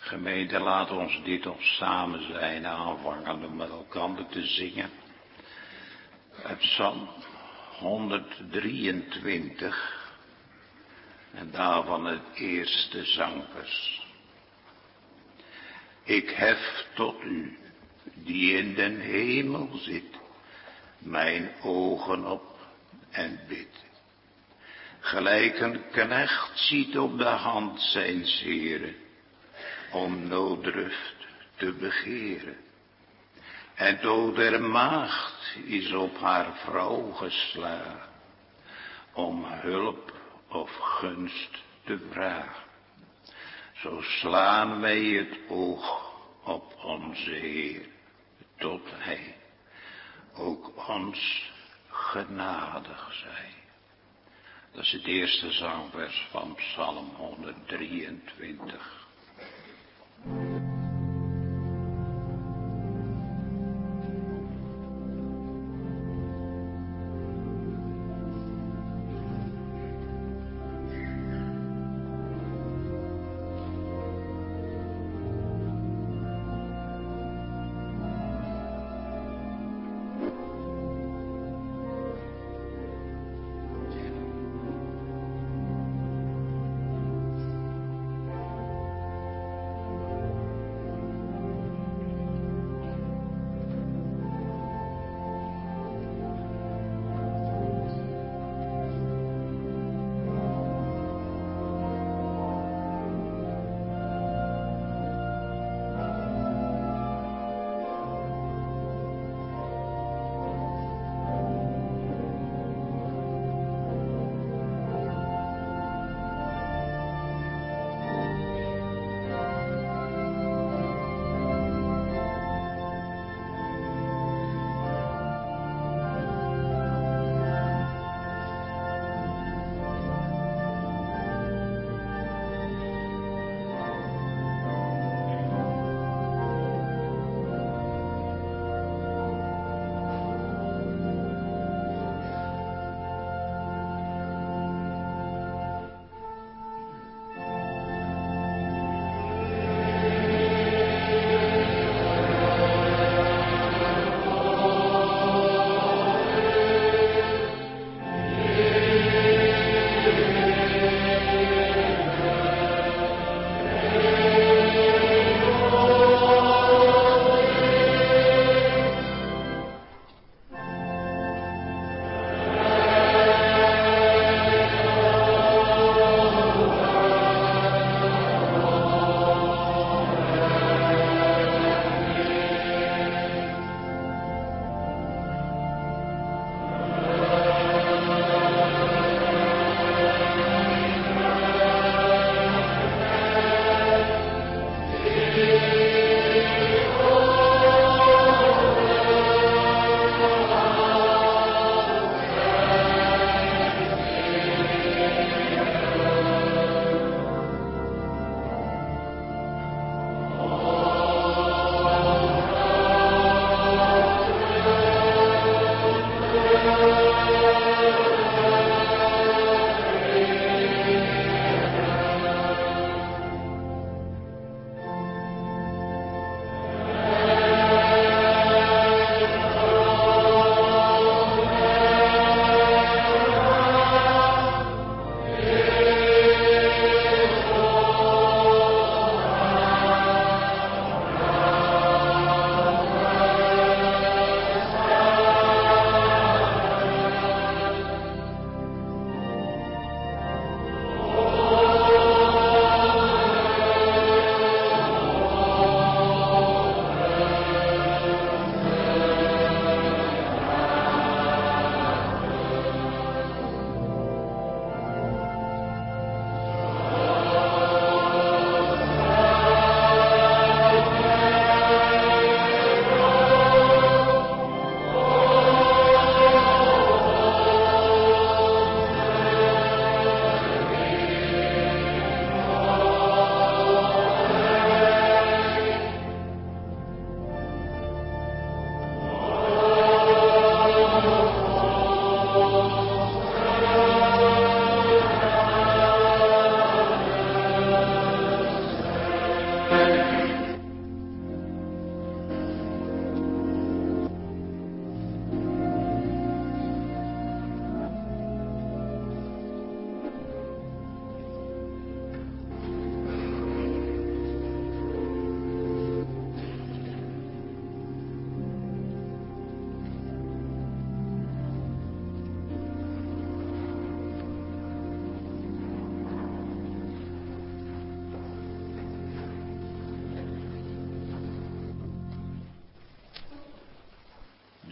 Gemeente, laat ons dit ons samen zijn aanvangen om met elkaar te zingen. Uit Psalm 123 en daarvan het eerste zangvers. Ik hef tot u, die in den hemel zit, mijn ogen op en bid. Gelijk een knecht ziet op de hand zijns Heren, om nooddruft te begeren. En dood der maagd is op haar vrouw geslagen, om hulp of gunst te vragen. Zo slaan wij het oog op onze Heer, tot Hij ook ons genadig zij. Dat is het eerste zangvers van Psalm 123.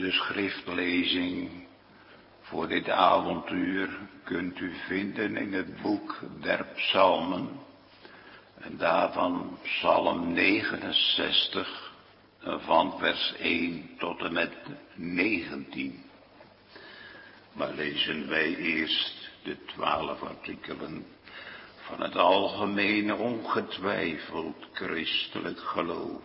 De schriftlezing voor dit avontuur kunt u vinden in het boek der Psalmen. En daarvan Psalm 69 van vers 1 tot en met 19. Maar lezen wij eerst de 12 artikelen van het algemene ongetwijfeld christelijk geloof.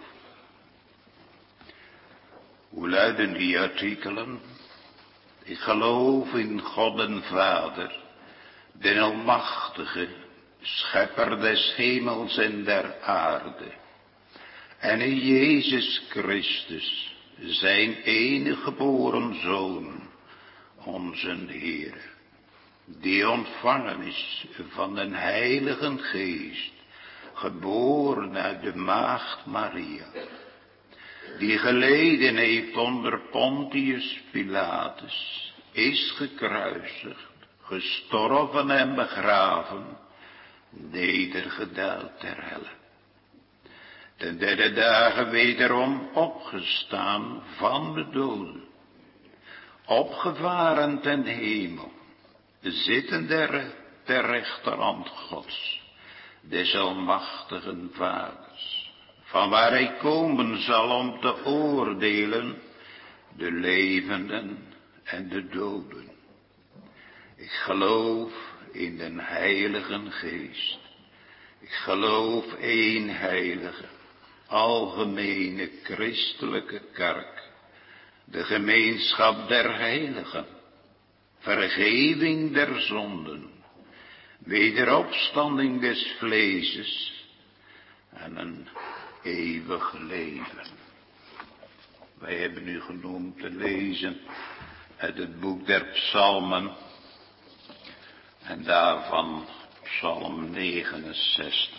Hoe luiden die artikelen? Ik geloof in God en Vader, den Almachtige, Schepper des hemels en der aarde, en in Jezus Christus, zijn enige geboren Zoon, onze Heer, die ontvangen is van den Heiligen Geest, geboren uit de maagd Maria, die geleden heeft onder Pontius Pilatus, is gekruisigd, gestorven en begraven, nedergedaald ter helle. Ten derde dagen wederom opgestaan van de doden, opgevaren ten hemel, zitten ter rechterhand Gods, des almachtigen Vaders, van waar hij komen zal om te oordelen de levenden en de doden. Ik geloof in den Heiligen Geest. Ik geloof één heilige, algemene christelijke kerk, de gemeenschap der heiligen, vergeving der zonden, wederopstanding des vleeses en een eeuwig leven. Wij hebben u genoemd te lezen uit het boek der Psalmen en daarvan Psalm 69.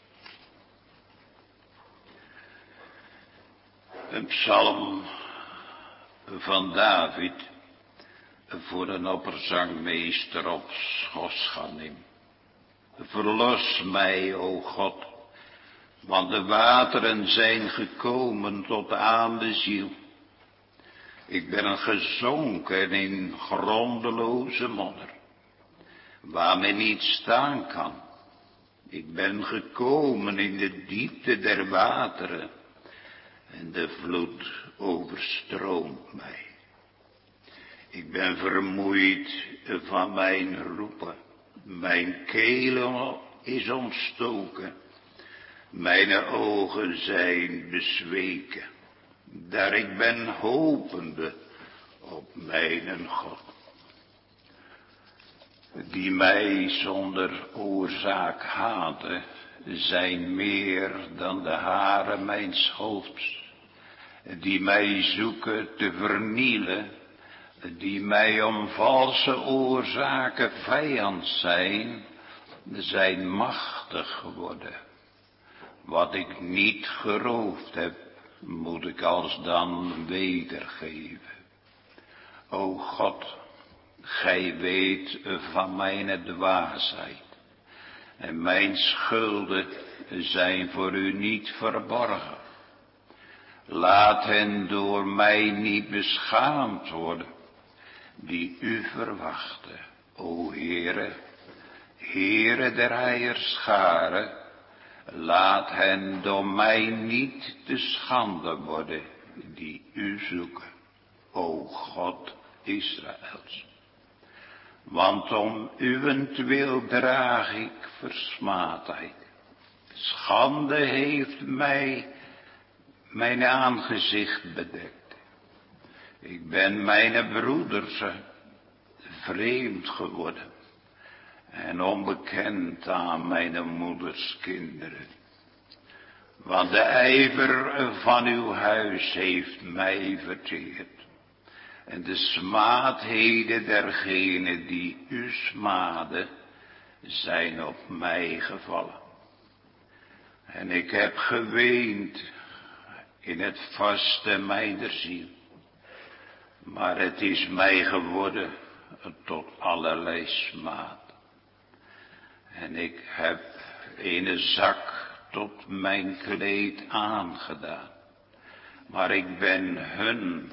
Een psalm van David voor een opperzangmeester op Schosganim. Verlos mij, o God, want de wateren zijn gekomen tot aan de ziel. Ik ben gezonken in grondeloze modder, waar men niet staan kan. Ik ben gekomen in de diepte der wateren, en de vloed overstroomt mij. Ik ben vermoeid van mijn roepen, mijn keel is ontstoken, mijn ogen zijn bezweken, daar ik ben hopende op mijn God, die mij zonder oorzaak haten, zijn meer dan de haren mijns hoofds, die mij zoeken te vernielen, die mij om valse oorzaken vijand zijn machtig geworden. Wat ik niet geroofd heb, moet ik alsdan wedergeven. O God, gij weet van mijn dwaasheid, en mijn schulden zijn voor u niet verborgen. Laat hen door mij niet beschaamd worden, die u verwachten. O Heere, Heere der heierscharen, laat hen door mij niet te schande worden, die u zoeken. O God Israëls. Want om uwentwil draag ik versmaadheid. Schande heeft mij mijn aangezicht bedekt. Ik ben mijn broeders vreemd geworden en onbekend aan mijn moeders kinderen. Want de ijver van uw huis heeft mij verteerd. En de smaadheden dergenen die u smaden, zijn op mij gevallen. En ik heb geweend in het vaste mijner ziel. Maar het is mij geworden tot allerlei smaad. En ik heb een zak tot mijn kleed aangedaan. Maar ik ben hun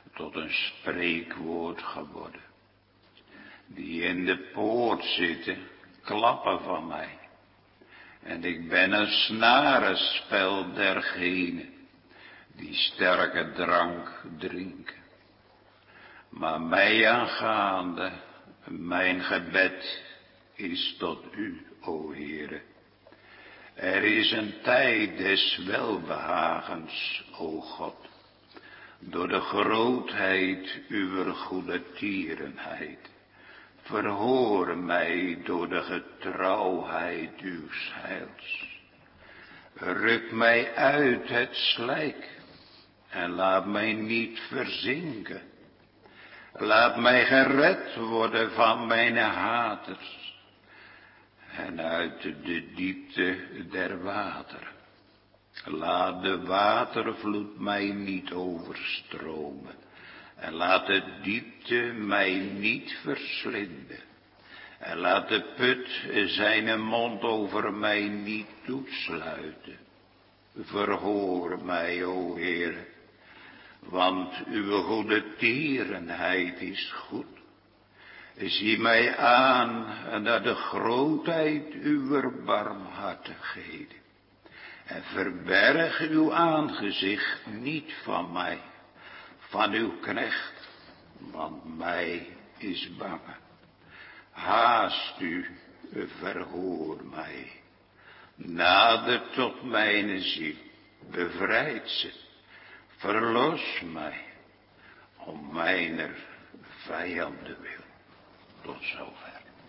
tot een spreekwoord geworden. Die in de poort zitten, klappen van mij. En ik ben een snarenspel dergenen die sterke drank drinken. Maar mij aangaande, mijn gebed is tot u, o Heere. Er is een tijd des welbehagens, o God, door de grootheid uwer goede tierenheid. Verhoor mij door de getrouwheid uws heils. Ruk mij uit het slijk en laat mij niet verzinken. Laat mij gered worden van mijn haters en uit de diepte der wateren. Laat de watervloed mij niet overstromen en laat de diepte mij niet verslinden. En laat de put zijn mond over mij niet toesluiten. Verhoor mij, o Heer, want uw goede tierenheid is goed. Zie mij aan naar de grootheid uwer barmhartigheden. En verberg uw aangezicht niet van mij, van uw knecht, want mij is bange. Haast u, verhoor mij. Nader tot mijn ziel, bevrijd ze. Verlos mij, om mijner vijanden wil. Tot zover.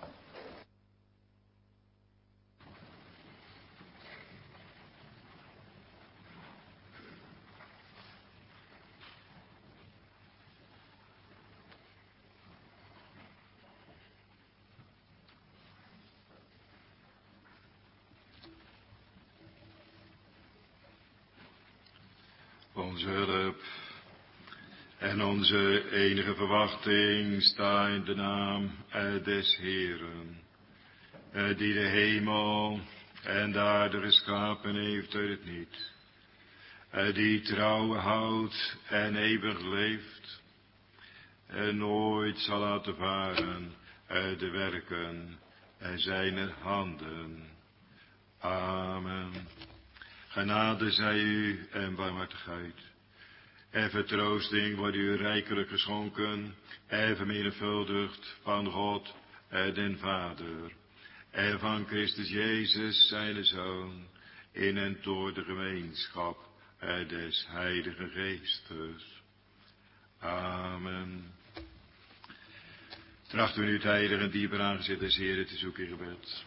Onze hulp en onze enige verwachting staat in de naam des Heeren, die de hemel en de aarde geschapen heeft uit het niet, die trouw houdt en eeuwig leeft, en nooit zal laten varen de werken zijner handen. Amen. Genade zij u en barmhartigheid. En vertroosting wordt u rijkelijk geschonken en vermenigvuldigd van God, den Vader. En van Christus Jezus, zijn Zoon, in en door de gemeenschap des Heilige Geestes. Amen. Trachten we nu het heilige en dieper aangezicht des Heeren te zoeken in gebed.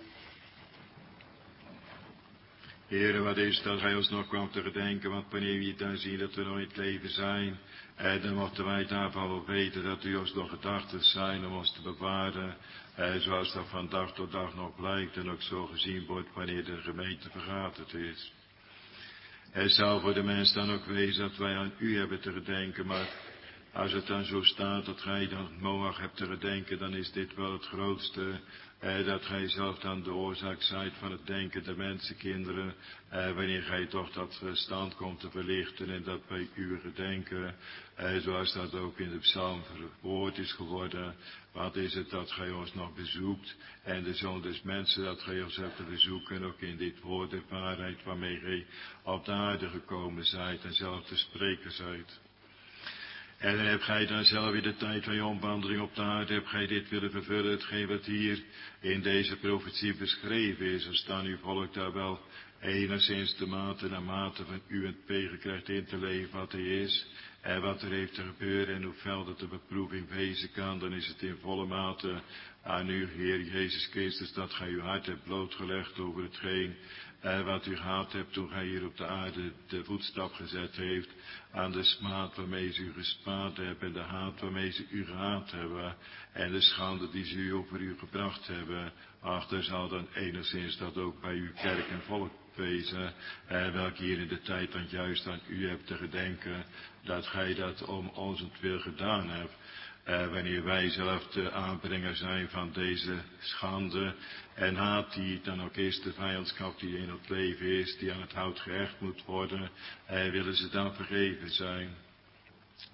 Heere, wat is dat gij ons nog kwam te gedenken, want wanneer we dan zien dat we nog in het leven zijn, dan mochten wij daarvan wel weten dat u ons nog gedachten zijn om ons te bewaren, zoals dat van dag tot dag nog blijkt en ook zo gezien wordt wanneer de gemeente vergaderd is. Het zou voor de mens dan ook wezen dat wij aan u hebben te gedenken, maar als het dan zo staat dat gij dan Noach hebt te gedenken, dan is dit wel het grootste, dat gij zelf dan de oorzaak zijt van het denken der mensenkinderen, wanneer gij toch dat verstand komt te verlichten en dat bij uw gedenken, zoals dat ook in de psalm verwoord is geworden, wat is het dat gij ons nog bezoekt en de Zoon des Mensen dat gij ons hebt te bezoeken, ook in dit woord de waarheid waarmee gij op de aarde gekomen zijt en zelf te spreken zijt. En dan hebt gij dan zelf in de tijd van je omwandeling op de aarde, hebt gij dit willen vervullen, hetgeen wat hier in deze profetie beschreven is. Er staan uw volk daar wel enigszins de mate naar mate van u en het krijgt in te leven wat hij is. En wat er heeft te gebeuren en hoe fel dat de beproeving wezen kan, dan is het in volle mate aan uw Heer Jezus Christus dat gij uw hart hebt blootgelegd over hetgeen wat u gehad hebt toen gij hier op de aarde de voetstap gezet heeft, aan de smaad waarmee ze u gespaard hebben en de haat waarmee ze u gehaat hebben en de schande die ze u over u gebracht hebben. Ach, er zal dan enigszins dat ook bij uw kerk en volk wezen, welke hier in de tijd dan juist aan u hebt te gedenken, dat gij dat om onzentwil gedaan hebt. Wanneer wij zelf de aanbrenger zijn van deze schande en haat die dan ook is, de vijandschap die in het leven is, die aan het hout gehecht moet worden, willen ze dan vergeven zijn.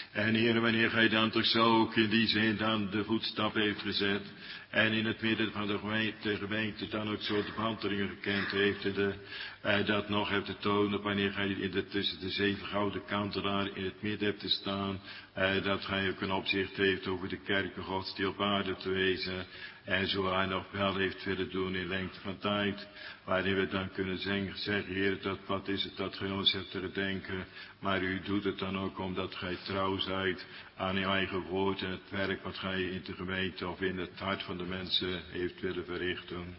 En Heer, wanneer gij dan toch zo ook in die zin dan de voetstap heeft gezet. En in het midden van de gemeente dan ook zo de behandelingen gekend heeft. Dat nog hebt te tonen wanneer gij tussen de 7 gouden kandelaar in het midden hebt te staan. Dat gij ook een opzicht heeft over de kerken Gods die op aarde te wezen. En zo hij nog wel heeft willen doen in lengte van tijd. Waarin we dan kunnen zeggen, Heer, dat wat is het dat gij ons hebt te gedenken. Maar u doet het dan ook omdat gij trouw zijt aan uw eigen woord en het werk wat gij in de gemeente of in het hart van de mensen heeft willen verrichten.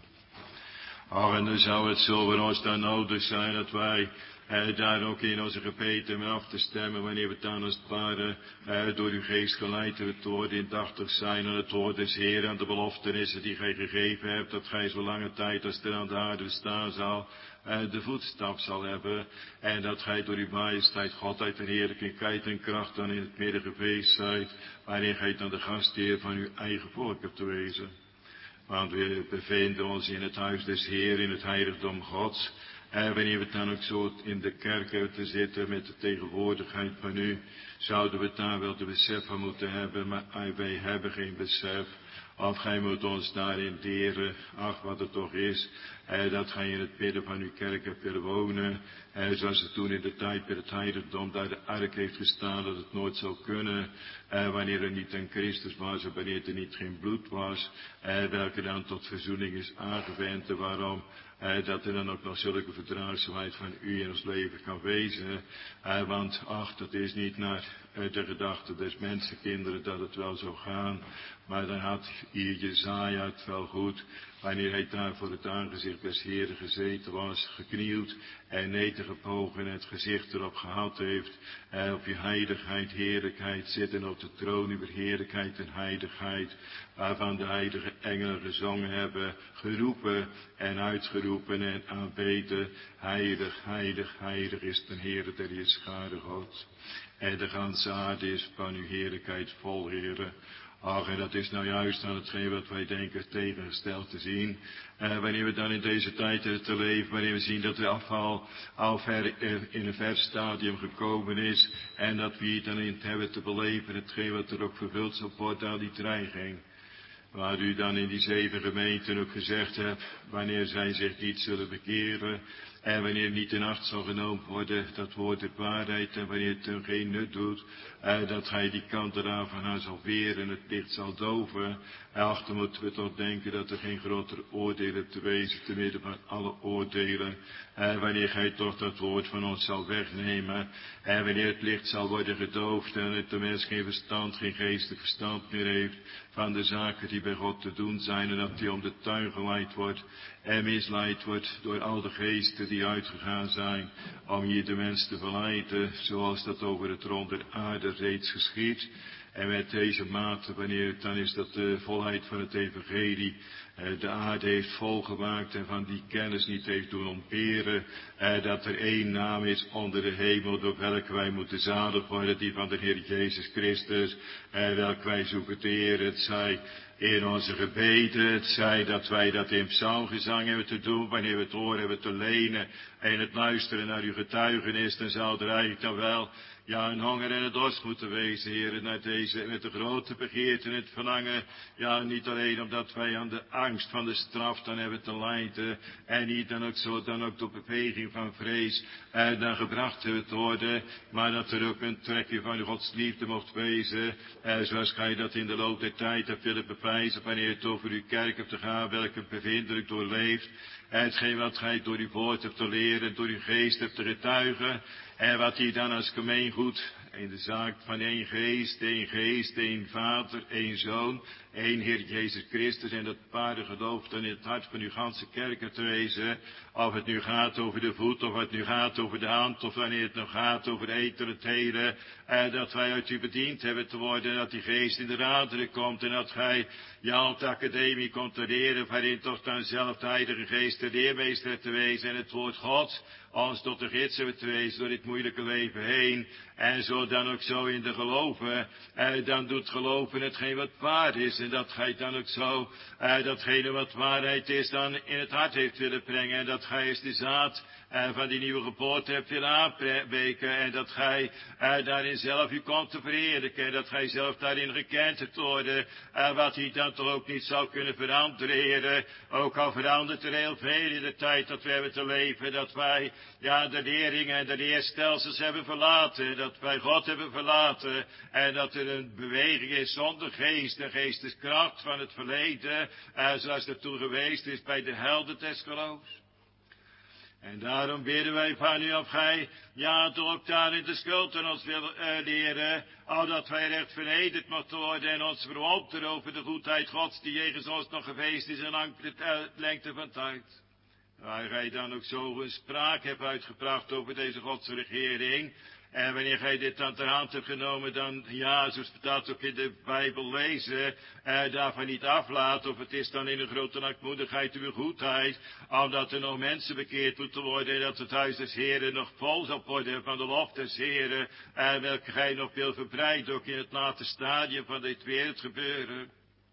En dan zou het zo voor ons dan nodig zijn dat wij daar ook in onze gebeden mee af te stemmen, wanneer we dan als het ware door uw geest geleid het woord indachtig zijn aan het woord des Heer en de beloftenissen die gij gegeven hebt, dat gij zo lange tijd als er aan de aarde staan zal, de voetstap zal hebben, en dat gij door uw majesteit, godheid en heerlijkheid en kracht dan in het midden geweest zijt, wanneer gij dan de gastheer van uw eigen volk hebt te wezen. Want we bevinden ons in het huis des Heer, in het heiligdom Gods. En wanneer we dan ook zo in de kerk hebben te zitten met de tegenwoordigheid van u, zouden we daar wel de besef van moeten hebben, maar wij hebben geen besef. Of gij moet ons daarin leren, ach wat het toch is, dat gij in het midden van uw kerk hebt willen wonen. Zoals het toen in de tijd bij het heiligdom daar de ark heeft gestaan, dat het nooit zou kunnen, wanneer er niet een Christus was, en wanneer er niet geen bloed was, welke dan tot verzoening is aangewend. En waarom? Dat er dan ook nog zulke verdraagzaamheid van u in ons leven kan wezen. Want ach, dat is niet naar de gedachte des mensenkinderen dat het wel zou gaan. Maar dan had hier Jesaja het wel goed, wanneer hij daar voor het aangezicht des Heeren gezeten was, geknield en nedergebogen en het gezicht erop gehad heeft, op uw heiligheid, heerlijkheid zitten op de troon, uw heerlijkheid en heiligheid, waarvan de heilige engelen gezongen hebben, geroepen en uitgeroepen en aanbeden, heilig, heilig, heilig is de Heere der Heerscharen God. En de ganse aarde is van uw heerlijkheid vol, Heere. Ach, en dat is nou juist aan hetgeen wat wij denken tegengesteld te zien. Wanneer we dan in deze tijd te leven, wanneer we zien dat de afval al ver in een ver stadium gekomen is. En dat we hier dan in het hebben te beleven, hetgeen wat er ook vervuld zal worden aan die dreiging. Waar u dan in die 7 gemeenten ook gezegd hebt, wanneer zij zich niet zullen bekeren. En wanneer niet in acht zal genomen worden, dat woord der waarheid, en wanneer het er geen nut doet, dat gij die kandelaar van haar zal weren en het licht zal doven. Ach, dan moeten we toch denken dat er geen grotere oordelen te wezen te midden van alle oordelen. Wanneer gij toch dat woord van ons zal wegnemen, en wanneer het licht zal worden gedoofd en het de mens geen verstand, geen geestelijk verstand meer heeft van de zaken die bij God te doen zijn, en dat die om de tuin geleid wordt en misleid wordt door al de geesten die uitgegaan zijn om hier de mens te verleiden, zoals dat over het rond der aarde reeds geschied. En met deze mate, wanneer het dan is dat de volheid van het evangelie de aarde heeft volgemaakt en van die kennis niet heeft doen ontberen, dat er één naam is onder de hemel door welke wij moeten zalig worden, die van de Heer Jezus Christus, welke wij zoeken te eren. Het zij in onze gebeden, het zij dat wij dat in psalmgezang hebben te doen, wanneer we het oor hebben te lenen en het luisteren naar uw getuigenis, dan zou er eigenlijk dan wel een honger en een dorst moeten wezen, Heer, naar deze, met de grote begeerte en het verlangen, niet alleen omdat wij aan de angst van de straf dan hebben te lijden, en niet dan ook zo, dan ook door beweging van vrees, dan gebracht hebben te worden, maar dat er ook een trekje van Gods liefde mocht wezen, zoals gij dat in de loop der tijd hebt willen bewijzen, wanneer het over uw kerk hebt te gaan, welke bevindelijk doorleeft, hetgeen wat gij door uw woord hebt te leren, door uw geest hebt te getuigen, en wat hier dan als gemeengoed in de zaak van één geest, één Vader, één Zoon, één Heer Jezus Christus en dat ware geloof dan in het hart van uw ganse kerk te wezen, of het nu gaat over de voet, of het nu gaat over de hand, of wanneer het nog gaat over de eten, het hele, dat wij uit u bediend hebben te worden, dat die geest in de raderen komt, en dat gij op de academie komt te leren, waarin toch dan zelf de Heilige Geest de leermeester te wezen, en het woord God ons tot de gids hebben te wezen door dit moeilijke leven heen, en zo dan ook zo in de geloven, dan doet geloven hetgeen wat waar is, En dat gij dan ook zo, datgene wat waarheid is, dan in het hart heeft willen brengen. En dat gij eens de zaad van die nieuwe geboorte hebt willen aanbreken. En dat gij daarin zelf u komt te verheerlijken. En dat gij zelf daarin gekend hebt worden. Wat hij dan toch ook niet zou kunnen veranderen. Ook al verandert er heel veel in de tijd dat we hebben te leven. Dat wij de leringen en de leerstelsels hebben verlaten. Dat wij God hebben verlaten. En dat er een beweging is zonder geest. De geesteskracht van het verleden. Zoals dat toen geweest is bij de helden des geloofs. En daarom bidden wij van u of gij, toch ook daarin de schuld aan ons wil leren, dat wij recht vernederd mochten worden en ons verwonderen over de goedheid Gods die jegens ons nog geweest is en lang de lengte van tijd. Waar gij dan ook zo een spraak hebt uitgebracht over deze Godse regering. En wanneer gij dit dan ter hand hebt genomen, dan, zoals we dat ook in de Bijbel lezen, daarvan niet aflaat, of het is dan in een grote lankmoedigheid uw goedheid, omdat er nog mensen bekeerd moeten worden, en dat het huis des Heren nog vol zal worden van de lof des Heren, welke gij nog wil verbreiden, ook in het late stadium van dit wereldgebeuren.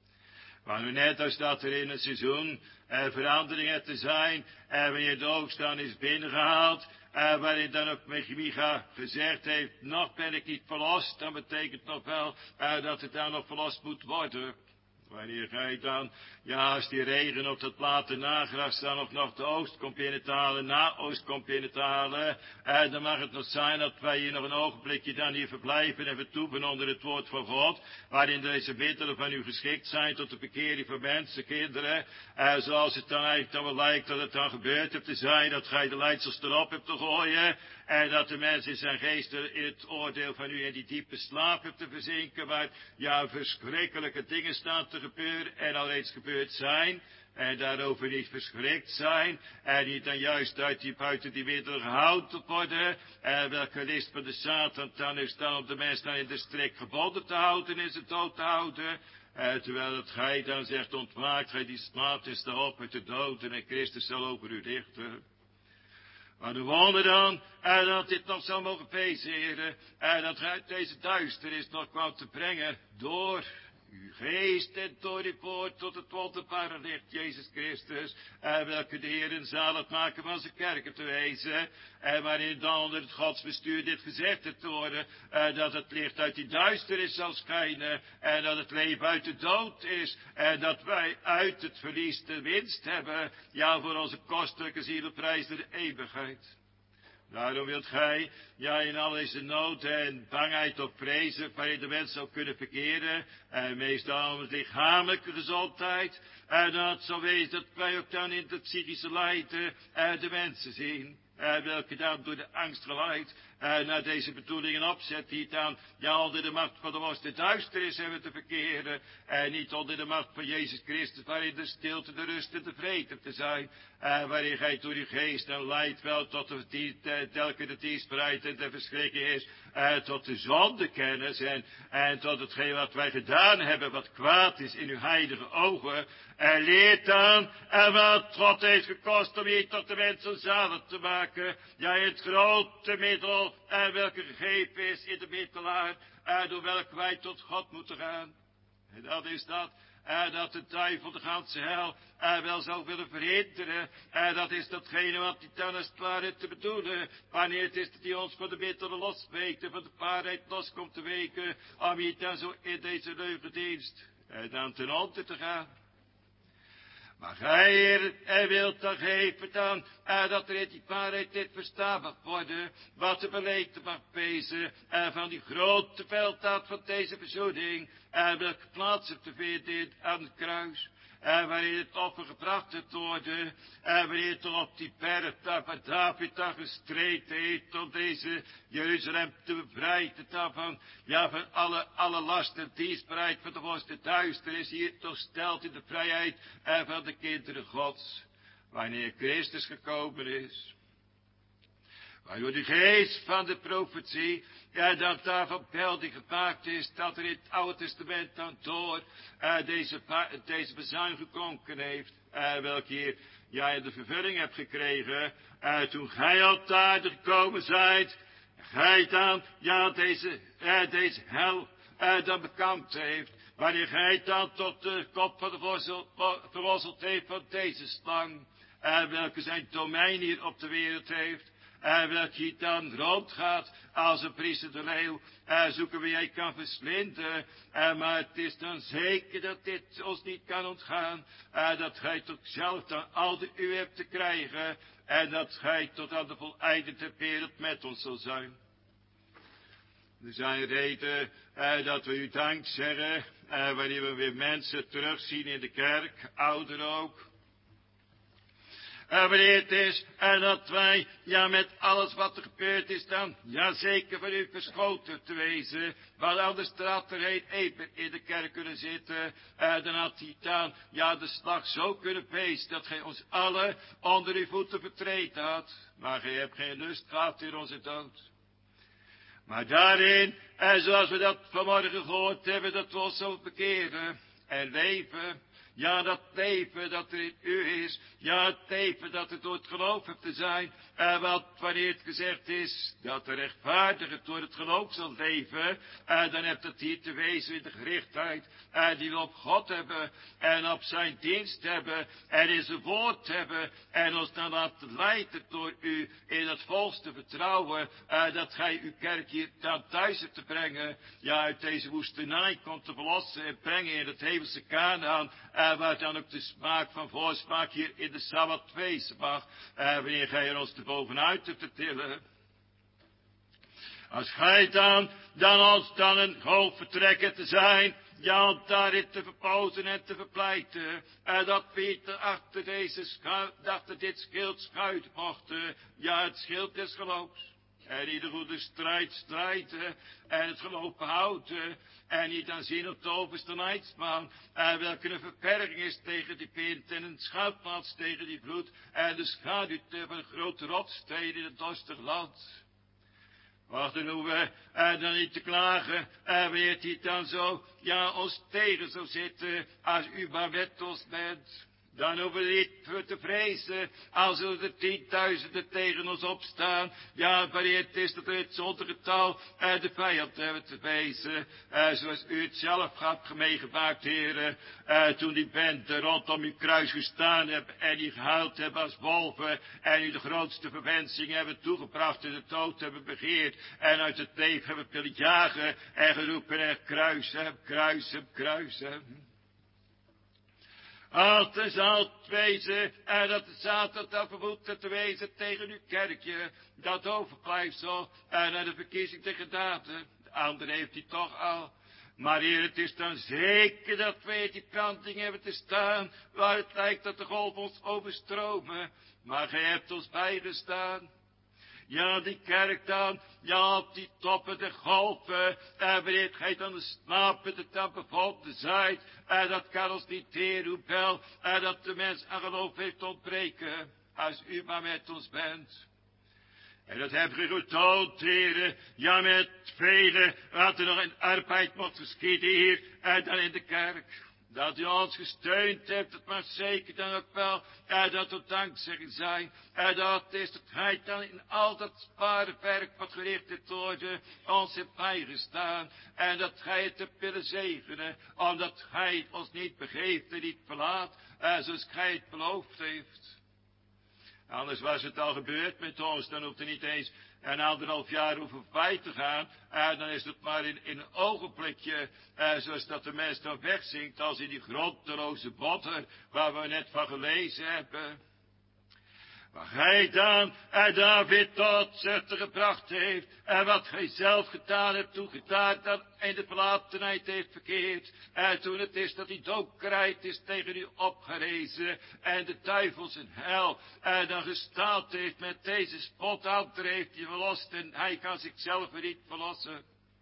Maar nu net als dat er in het seizoen veranderingen te zijn, wanneer de oogst dan is binnengehaald, waarin dan ook Micha gezegd heeft, nog ben ik niet verlost, dan betekent nog wel dat het dan nog verlost moet worden. Wanneer gij dan, als die regen op dat late nagras dan nog de oost komt binnen te halen, naoost komt binnen te halen, dan mag het nog zijn dat wij hier nog een ogenblikje dan hier verblijven en vertoeven onder het woord van God, waarin deze middelen van u geschikt zijn tot de bekering van mensen, kinderen, zoals het dan eigenlijk dan wel lijkt dat het dan gebeurd hebt te zijn, dat gij de leidsels erop hebt te gooien, en dat de mens in zijn geest in het oordeel van u in die diepe slaap hebt te verzinken, waar verschrikkelijke dingen staan te gebeuren en al eens gebeurd zijn. En daarover niet verschrikt zijn. En niet dan juist buiten die middelen gehouden te worden. En welke list van de Satan dan is dan om de mens dan in de strik gebonden te houden en ze dood te houden. Terwijl het gij dan zegt, ontwaakt gij die slaap is daarop uit de doden en Christus zal over u richten. Maar de wonder dan, dat dit nog zou mogen wezen, heren, dat gij deze duisternis nog kwam te brengen door uw geest en door uw woord tot het wonderbare licht, Jezus Christus, welke de Heer een zalig maken van zijn kerken te wezen, waarin dan onder het godsbestuur dit gezegd hebt te worden, dat het licht uit die duisternis zal schijnen, en dat het leven uit de dood is, en dat wij uit het verlies de winst hebben, voor onze kostelijke zielenprijs de eeuwigheid. Daarom wilt gij, in al deze nood en bangheid op vrezen, waarin de mens zou kunnen verkeren, meestal om het lichamelijke gezondheid, dat zal wezen dat wij ook dan in het psychische lijden de mensen zien, welke dan door de angst geleid naar deze bedoelingen opzet, die dan onder de macht van de worst de duisternis hebben te verkeren, en niet onder de macht van Jezus Christus, waarin de stilte, de rust en de vrede te zijn, waarin gij door uw geest en leidt wel tot telke de dienstbaarheid en de verschrikking is, tot de zondekennis en tot hetgeen wat wij gedaan hebben, wat kwaad is in uw heilige ogen, en leert dan wat God heeft gekost om je tot de mensen zalig te maken, in het grote middel, welke gegeven is in de middelaar, door welke wij tot God moeten gaan. En dat is dat de duivel de ganse hel wel zou willen verhinderen. Dat is datgene wat hij dan als het ware te bedoelen, wanneer het is dat hij ons van de middelen losweekt en van de waarheid los komt te weken, om je dan zo in deze leugendienst dan ten onder te gaan. Maar gij, Heer, wilt dan geven dan, dat er in die waarheid dit verstaan mag worden, wat de beleid mag wezen, van die grote velddaad van deze verzoening, welke plaats heeft te vinden aan het kruis, waarin het offer gebracht heeft worden, wanneer het op die berg daar van David dan gestreden heeft om deze Jeruzalem te bevrijden van alle last en dienstbaarheid van de worst en duisternis, hier toch stelt in de vrijheid van de kinderen Gods, wanneer Christus gekomen is. Waardoor de geest van de profetie, dat daarvan beelding gemaakt is, dat er in het Oude Testament dan door deze bezuin geklonken heeft, welke hier in de vervulling hebt gekregen, toen gij op de aarde gekomen zijt, gij dan, deze hel dan bekend heeft, wanneer gij dan tot de kop van de verlosseld heeft van deze slang, en welke zijn domein hier op de wereld heeft, en welke hier dan rondgaat als een priester de leeuw, zoeken wie hij kan verslinden, maar het is dan zeker dat dit ons niet kan ontgaan, dat gij toch zelf dan al de u hebt te krijgen, en dat gij tot aan de voleinding ter wereld met ons zal zijn. Er zijn reden dat we u dank zeggen, wanneer we weer mensen terugzien in de kerk, ouderen ook. Wanneer het is, dat wij, met alles wat er gebeurd is dan, zeker van u verschoten te wezen. Want anders had er geen eper in de kerk kunnen zitten. Dan had hij dan, de slag zo kunnen feesten, dat gij ons allen onder uw voeten vertreden had. Maar gij hebt geen lust gehad in onze dood. Maar daarin, zoals we dat vanmorgen gehoord hebben, dat we ons zo bekeren en leven. Dat leven dat er in u is. Het leven dat er door het geloof heeft te zijn. Want wanneer het gezegd is dat de rechtvaardige door het geloof zal leven. Dan heeft het hier te wezen in de gerichtheid. Die we op God hebben. En op zijn dienst hebben. En in zijn woord hebben. En ons dan laten leiden door u in het volste vertrouwen. Dat gij uw kerk hier dan thuis hebt te brengen. Uit deze woestenij komt te verlossen en brengen in het hemelse Kanaan. Waar dan ook de smaak van voorsmaak hier in de Sabbat wezen mag. Wanneer gij er ons te bovenuit hebt te tillen. Als gij dan ons dan een hoop vertrekken te zijn. Daarin te verpozen en te verpleiten. Dat Pieter achter dit schild schuilen mochten. Het schild des geloofs. En ieder goede strijd strijden en het geloof behouden. En niet aanzien op de overste leidsman, welke een verberging is tegen die wind en een schuilplaats tegen die vloed. En de schaduw van een grote rotsteen in het dorstig land. Wachten hoe we dan niet te klagen, wanneer hij dan zo, ons tegen zou zitten, als u maar met ons bent. Dan hoeven we niet te vrezen, als er 10.000 tegen ons opstaan. Wanneer het is dat we het zonder getal de vijand hebben te wezen. Zoals u het zelf hebt meegemaakt, heren. Toen die bende rondom uw kruis gestaan hebben en die gehuild hebben als wolven. En u de grootste verwensing hebben toegebracht en de dood hebben begeerd. En uit het leven hebben willen jagen en geroepen en kruis hem, kruis hem, kruis hem. Altijd zal het wezen, en dat de Satan dan verwoed te wezen tegen uw kerkje, dat overblijfsel, en de verkiezing tegen daden. De andere heeft hij toch al. Maar Heer, het is dan zeker dat we die planting hebben te staan, waar het lijkt dat de golven ons overstromen. Maar gij hebt ons bijgestaan. Die kerk dan, op die toppen de golven, wanneer gij dan de slapen de dan bevonden zijt, dat kan ons niet, Heer, hoewel, dat de mens aan geloof heeft ontbreken, als u maar met ons bent. En dat heb je getoond, Heer, met velen, wat er nog in arbeid moet geschieden hier, dan in de kerk. Dat u ons gesteund hebt, het mag zeker dan ook wel, dat we dankzeggen zijn. Dat is dat gij dan in al dat zware werk wat gericht hebt worden, ons hebt bijgestaan. En dat gij het hebt willen zegenen, omdat gij ons niet begeeft en niet verlaat, zoals gij het beloofd heeft. Anders was het al gebeurd met ons, dan hoeft er niet eens een 1,5 jaar hoeven voorbij te gaan. Dan is het maar in een ogenblikje, zoals dat de mens dan wegzinkt, als in die grondloze bodder, waar we net van gelezen hebben. Waar gij dan David tot zuchten gebracht heeft, en wat gij zelf gedaan hebt, toen gij daar dan in de verlatenheid heeft verkeerd, en toen het is dat die doodkrijt is tegen u opgerezen, en de duivel zijn hel, en dan gestaald heeft met deze spothouder heeft hij verlost, en hij kan zichzelf weer niet verlossen.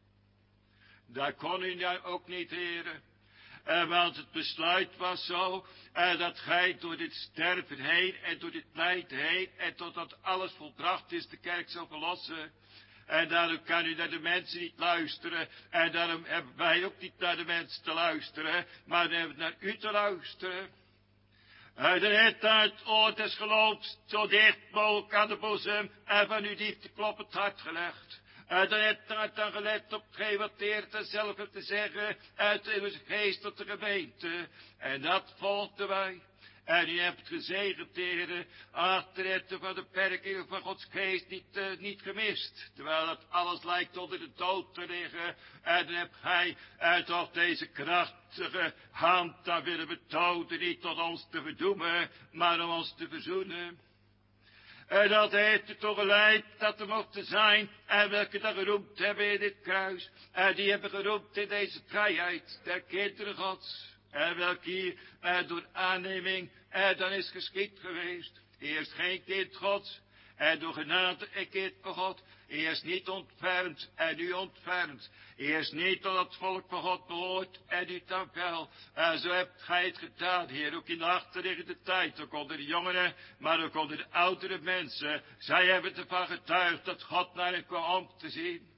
Daar kon u nou ook niet, heren. Want het besluit was zo, dat gij door dit sterven heen en door dit lijden heen en totdat alles volbracht is, de kerk zou verlossen. En daarom kan u naar de mensen niet luisteren. En daarom hebben wij ook niet naar de mensen te luisteren, maar dan hebben we naar u te luisteren. Dan heeft daar het oor des geloofs zo dicht mogelijk aan de boezem en van uw liefde kloppend hart gelegd. Dan heeft hij dan gelet op hetgeen wat de Heer zelf heeft te zeggen uit in onze geest tot de gemeente. En dat volgden wij. En u hebt gezegend, Heer, achter het van de perkingen van Gods geest niet gemist. Terwijl het alles lijkt onder de dood te liggen. En dan hebt gij toch deze krachtige hand daar willen betonen, niet tot ons te verdoemen, maar om ons te verzoenen. En dat heeft er toch geleid dat er mochten zijn, en welke dat geroemd hebben in dit kruis. En die hebben geroemd in deze vrijheid der kinderen Gods. En welke hier door aanneming dan is geschied geweest. Eerst geen kind Gods, en door genade een kind van God. Eerst niet ontfermd en nu ontfermd. Eerst niet tot het volk van God behoort en nu dan wel. En zo hebt gij het gedaan, Heer, ook in de achterliggende tijd. Ook onder de jongeren, maar ook onder de oudere mensen. Zij hebben ervan getuigd dat God naar hen kwam om te zien.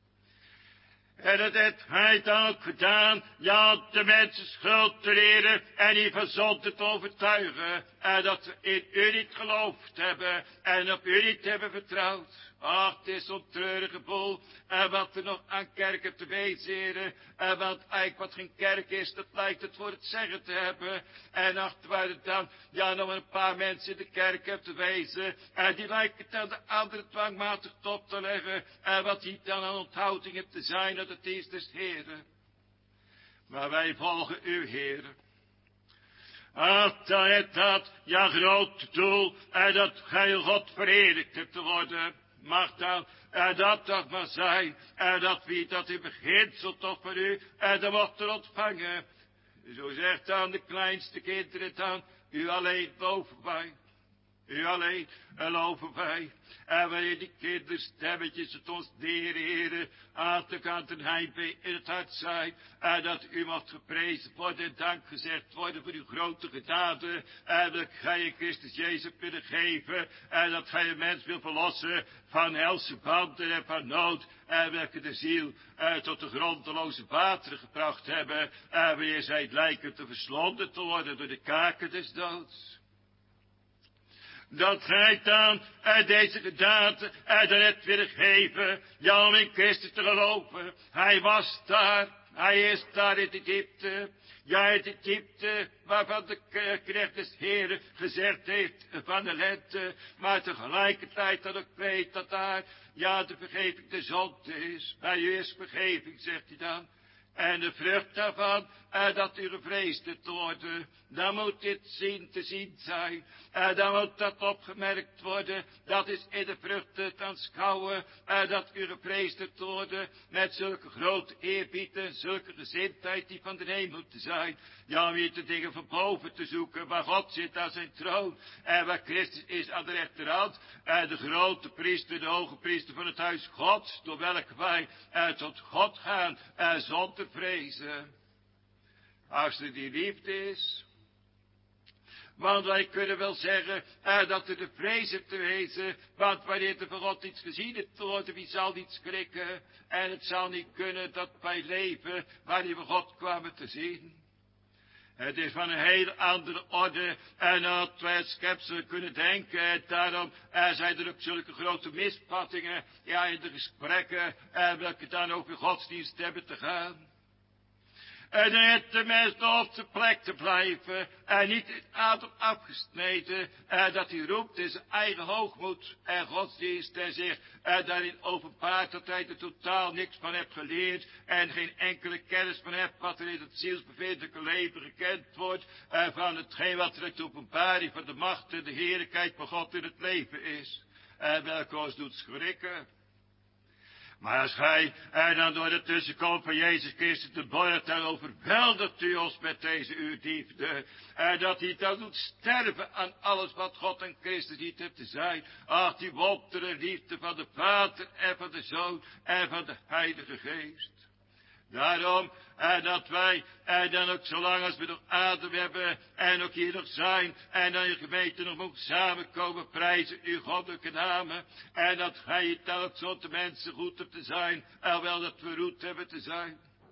En dat heeft hij dan ook gedaan, ja, de mensen schuld te leren en die van zonde te overtuigen. En dat ze in u niet geloofd hebben en op u niet hebben vertrouwd. Ach, het is zo'n treurige boel. En wat er nog aan kerken te wezen, heren. En want eigenlijk wat geen kerk is, dat lijkt het voor het zeggen te hebben. En achterwaar het dan, ja, nog een paar mensen in de kerk hebben te wezen. En die lijken het aan de andere dwangmatig op te leggen. En wat die dan aan onthouding hebt te zijn, dat het is des Heren. Maar wij volgen u, heren. Ach, dan het dat, ja, groot doel. En dat gij God verheerlijkt hebt te worden. Mag dan dat toch maar zijn. En dat wie dat in beginsel toch van u. En dan wordt er ontvangen. Zo zegt dan de kleinste kinderen dan. U alleen boven mij. U alleen loven wij. En wanneer die kinderstemmetjes het ons deren, heren, aan de kant en heimwee in het hart zijn. En dat u mocht geprezen worden en dank gezegd worden voor uw grote gedaden. En dat gij in Christus Jezus willen geven. En dat gij een mens wil verlossen van helse banden en van nood. En welke de ziel tot de grondeloze wateren gebracht hebben. En wanneer zij het lijken te verslonden te worden door de kaken des doods. Dat gij dan deze gedaante dan het willen geven, ja, om in Christus te geloven. Hij was daar, hij is daar in de diepte. Ja, in de diepte waarvan de knecht des Heren gezegd heeft van de lente. Maar tegelijkertijd dat ik weet dat daar, ja, de vergeving de zonde is. Bij u is vergeving, zegt hij dan. En de vrucht daarvan, dat u gevreesd te worden, dan moet dit te zien zijn. Dan moet dat opgemerkt worden, dat is in de vruchten te aanschouwen, dat u gevreesd te worden, met zulke grote eerbied en zulke gezindheid die van de hemel te zijn. Ja, om hier de dingen van boven te zoeken, waar God zit aan zijn troon, en waar Christus is aan de rechterhand, de grote priester, de hoge priester van het huis Gods, door welke wij tot God gaan, zonder vrezen. Als er die liefde is. Want wij kunnen wel zeggen dat er de vrees heeft te wezen. Want wanneer er van God iets gezien heeft te worden, wie zal niet schrikken? En het zal niet kunnen dat wij leven wanneer we God kwamen te zien. Het is van een heel andere orde en dat wij het schepselen kunnen denken. En daarom zijn er ook zulke grote misvattingen, ja, in de gesprekken, welke dan over godsdienst hebben te gaan. En dan heeft de mens op zijn plek te blijven. En niet in adem afgesneden. Dat hij roept in zijn eigen hoogmoed. En godsdienst en zich daarin openbaart dat hij er totaal niks van heeft geleerd. En geen enkele kennis van heeft wat er in het zielsbevindelijke leven gekend wordt. Van hetgeen wat er in de openbaring van de macht en de heerlijkheid van God in het leven is. Welke ons doet schrikken. Maar als gij dan door de tussenkomst van Jezus Christus de borg dan overweldigt u ons met deze uw liefde. Dat hij dan doet sterven aan alles wat God en Christus niet heeft te zijn. Ach, die wondere liefde van de Vader en van de Zoon en van de Heilige Geest. Daarom dat wij dan ook zolang als we nog adem hebben en ook hier nog zijn en dan je gemeente nog mogen samenkomen, prijzen uw goddelijke namen. En dat gij het dan ook zo te mensen goed hebt te zijn, alhoewel dat we roet hebben te zijn.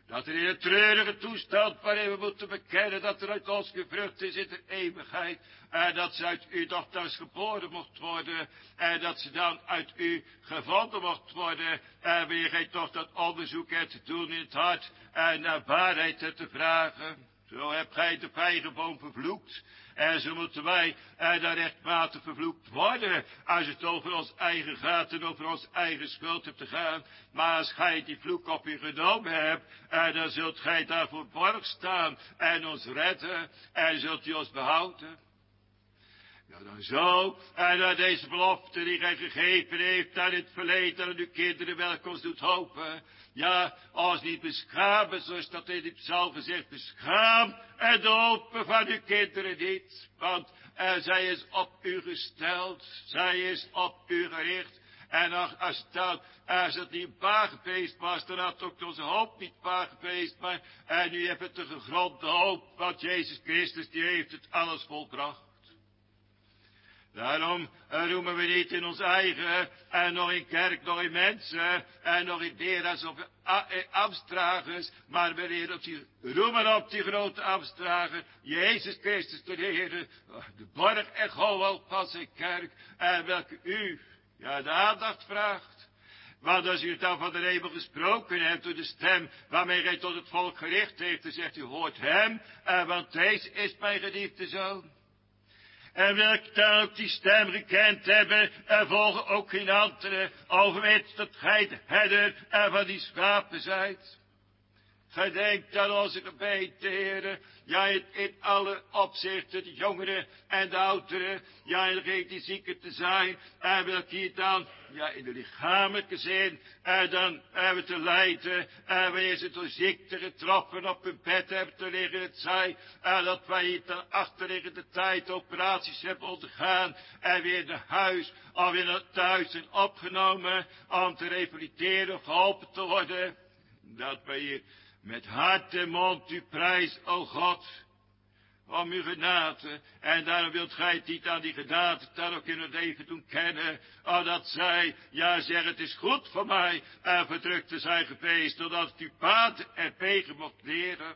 Dat er in een treurige toestand waarin we moeten bekennen dat er uit ons gevrucht is in de eeuwigheid. En dat ze uit u nogthans geboren mocht worden. En dat ze dan uit u gevonden mocht worden. En wanneer gij toch dat onderzoek hebt te doen in het hart. En naar waarheid hebt te vragen. Zo hebt gij de vijgenboom vervloekt. En zo moeten wij daar rechtmatig vervloekt worden. Als het over ons eigen gaat en over ons eigen schuld hebt te gaan. Maar als gij die vloek op u genomen hebt. Dan zult gij daarvoor borg staan. En ons redden. En zult u ons behouden. Ja, dan zo. En naar deze belofte die gij gegeven heeft aan het verleden aan uw kinderen welke ons doet hopen. Ja, ons niet beschamen, zoals dat in die psalm gezegd, beschaam en de hopen van uw kinderen niet. Want zij is op u gesteld, zij is op u gericht. En als het niet waar geweest was, dan had ook onze hoop niet waar geweest. Maar nu heeft het een gegronde hoop, want Jezus Christus die heeft het alles volbracht. Daarom roemen we niet in ons eigen, en nog in kerk, nog in mensen, en nog in leraars of ambtsdragers, maar we roemen op die grote ambtsdrager, Jezus Christus de Heer, de borg en goal van zijn kerk, en welke u, de aandacht vraagt. Want als u het dan van de hemel gesproken hebt door de stem waarmee gij tot het volk gericht heeft, dan zegt u, hoort hem, want deze is mijn geliefde zoon. En welke dan ook die stem gekend hebben, er volgen ook geen andere, overwet dat gij de herder van die schapen zijt. Gedenk aan onze gemeente, heren, in alle opzichten, de jongeren en de ouderen, en degene die zieken te zijn, en welke hier dan, in de lichamelijke zin, en dan hebben te lijden, en wanneer ze door ziekte getroffen op hun bed hebben te liggen, het zij, en dat wij hier ten achterliggende tijd operaties hebben ondergaan, en weer naar huis, of weer naar thuis zijn opgenomen, om te revalideren of geholpen te worden, dat wij hier met hart en mond u prijs, o God, om uw genade. En daarom wilt gij het niet aan die genade dan ook in het leven doen kennen. Dat zij, zeggen het is goed voor mij, en verdrukt te zijn geweest, totdat ik uw paden en wegen mocht leren.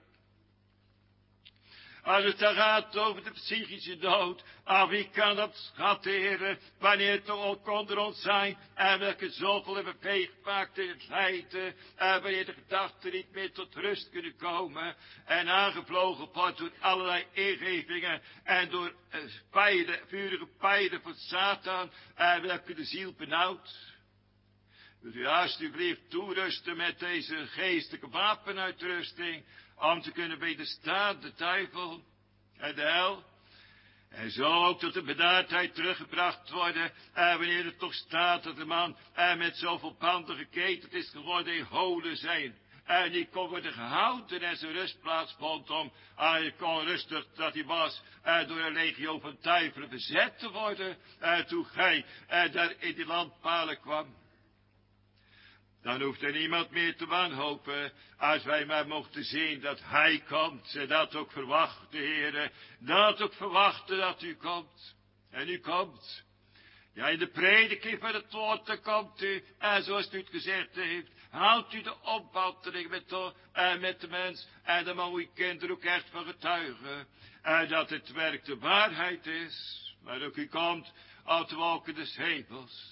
Als het dan gaat over de psychische dood, wie kan dat schatten, heren, wanneer het ook onder ons zijn, en welke zoveel hebben meegemaakt in het lijden, en wanneer de gedachten niet meer tot rust kunnen komen, en aangevlogen wordt door allerlei ingevingen, en door vurige pijlen van Satan, en welke de ziel benauwt. Wilt u alsjeblieft toerusten met deze geestelijke wapenuitrusting, om te kunnen wederstaan de duivel en de hel. En zo ook tot de bedaardheid teruggebracht worden. En wanneer het toch staat dat de man met zoveel banden geketend is geworden in holen zijn. En die kon worden gehouden en zijn rustplaats vond om, hij kon rustig dat hij was, door een legio van duivelen bezet te worden. Toen gij daar in die landpalen kwam. Dan hoeft er niemand meer te wanhopen, als wij maar mochten zien dat hij komt. En dat ook verwachten, heren, dat ook verwachten dat u komt. En u komt. In de prediking van het woord, dan komt u, en zoals u het gezegd heeft, houdt u de opwandeling met de mens, en dan mag uw kinderen ook echt van getuigen. En dat het werk de waarheid is, maar ook u komt uit de wolken des hemels.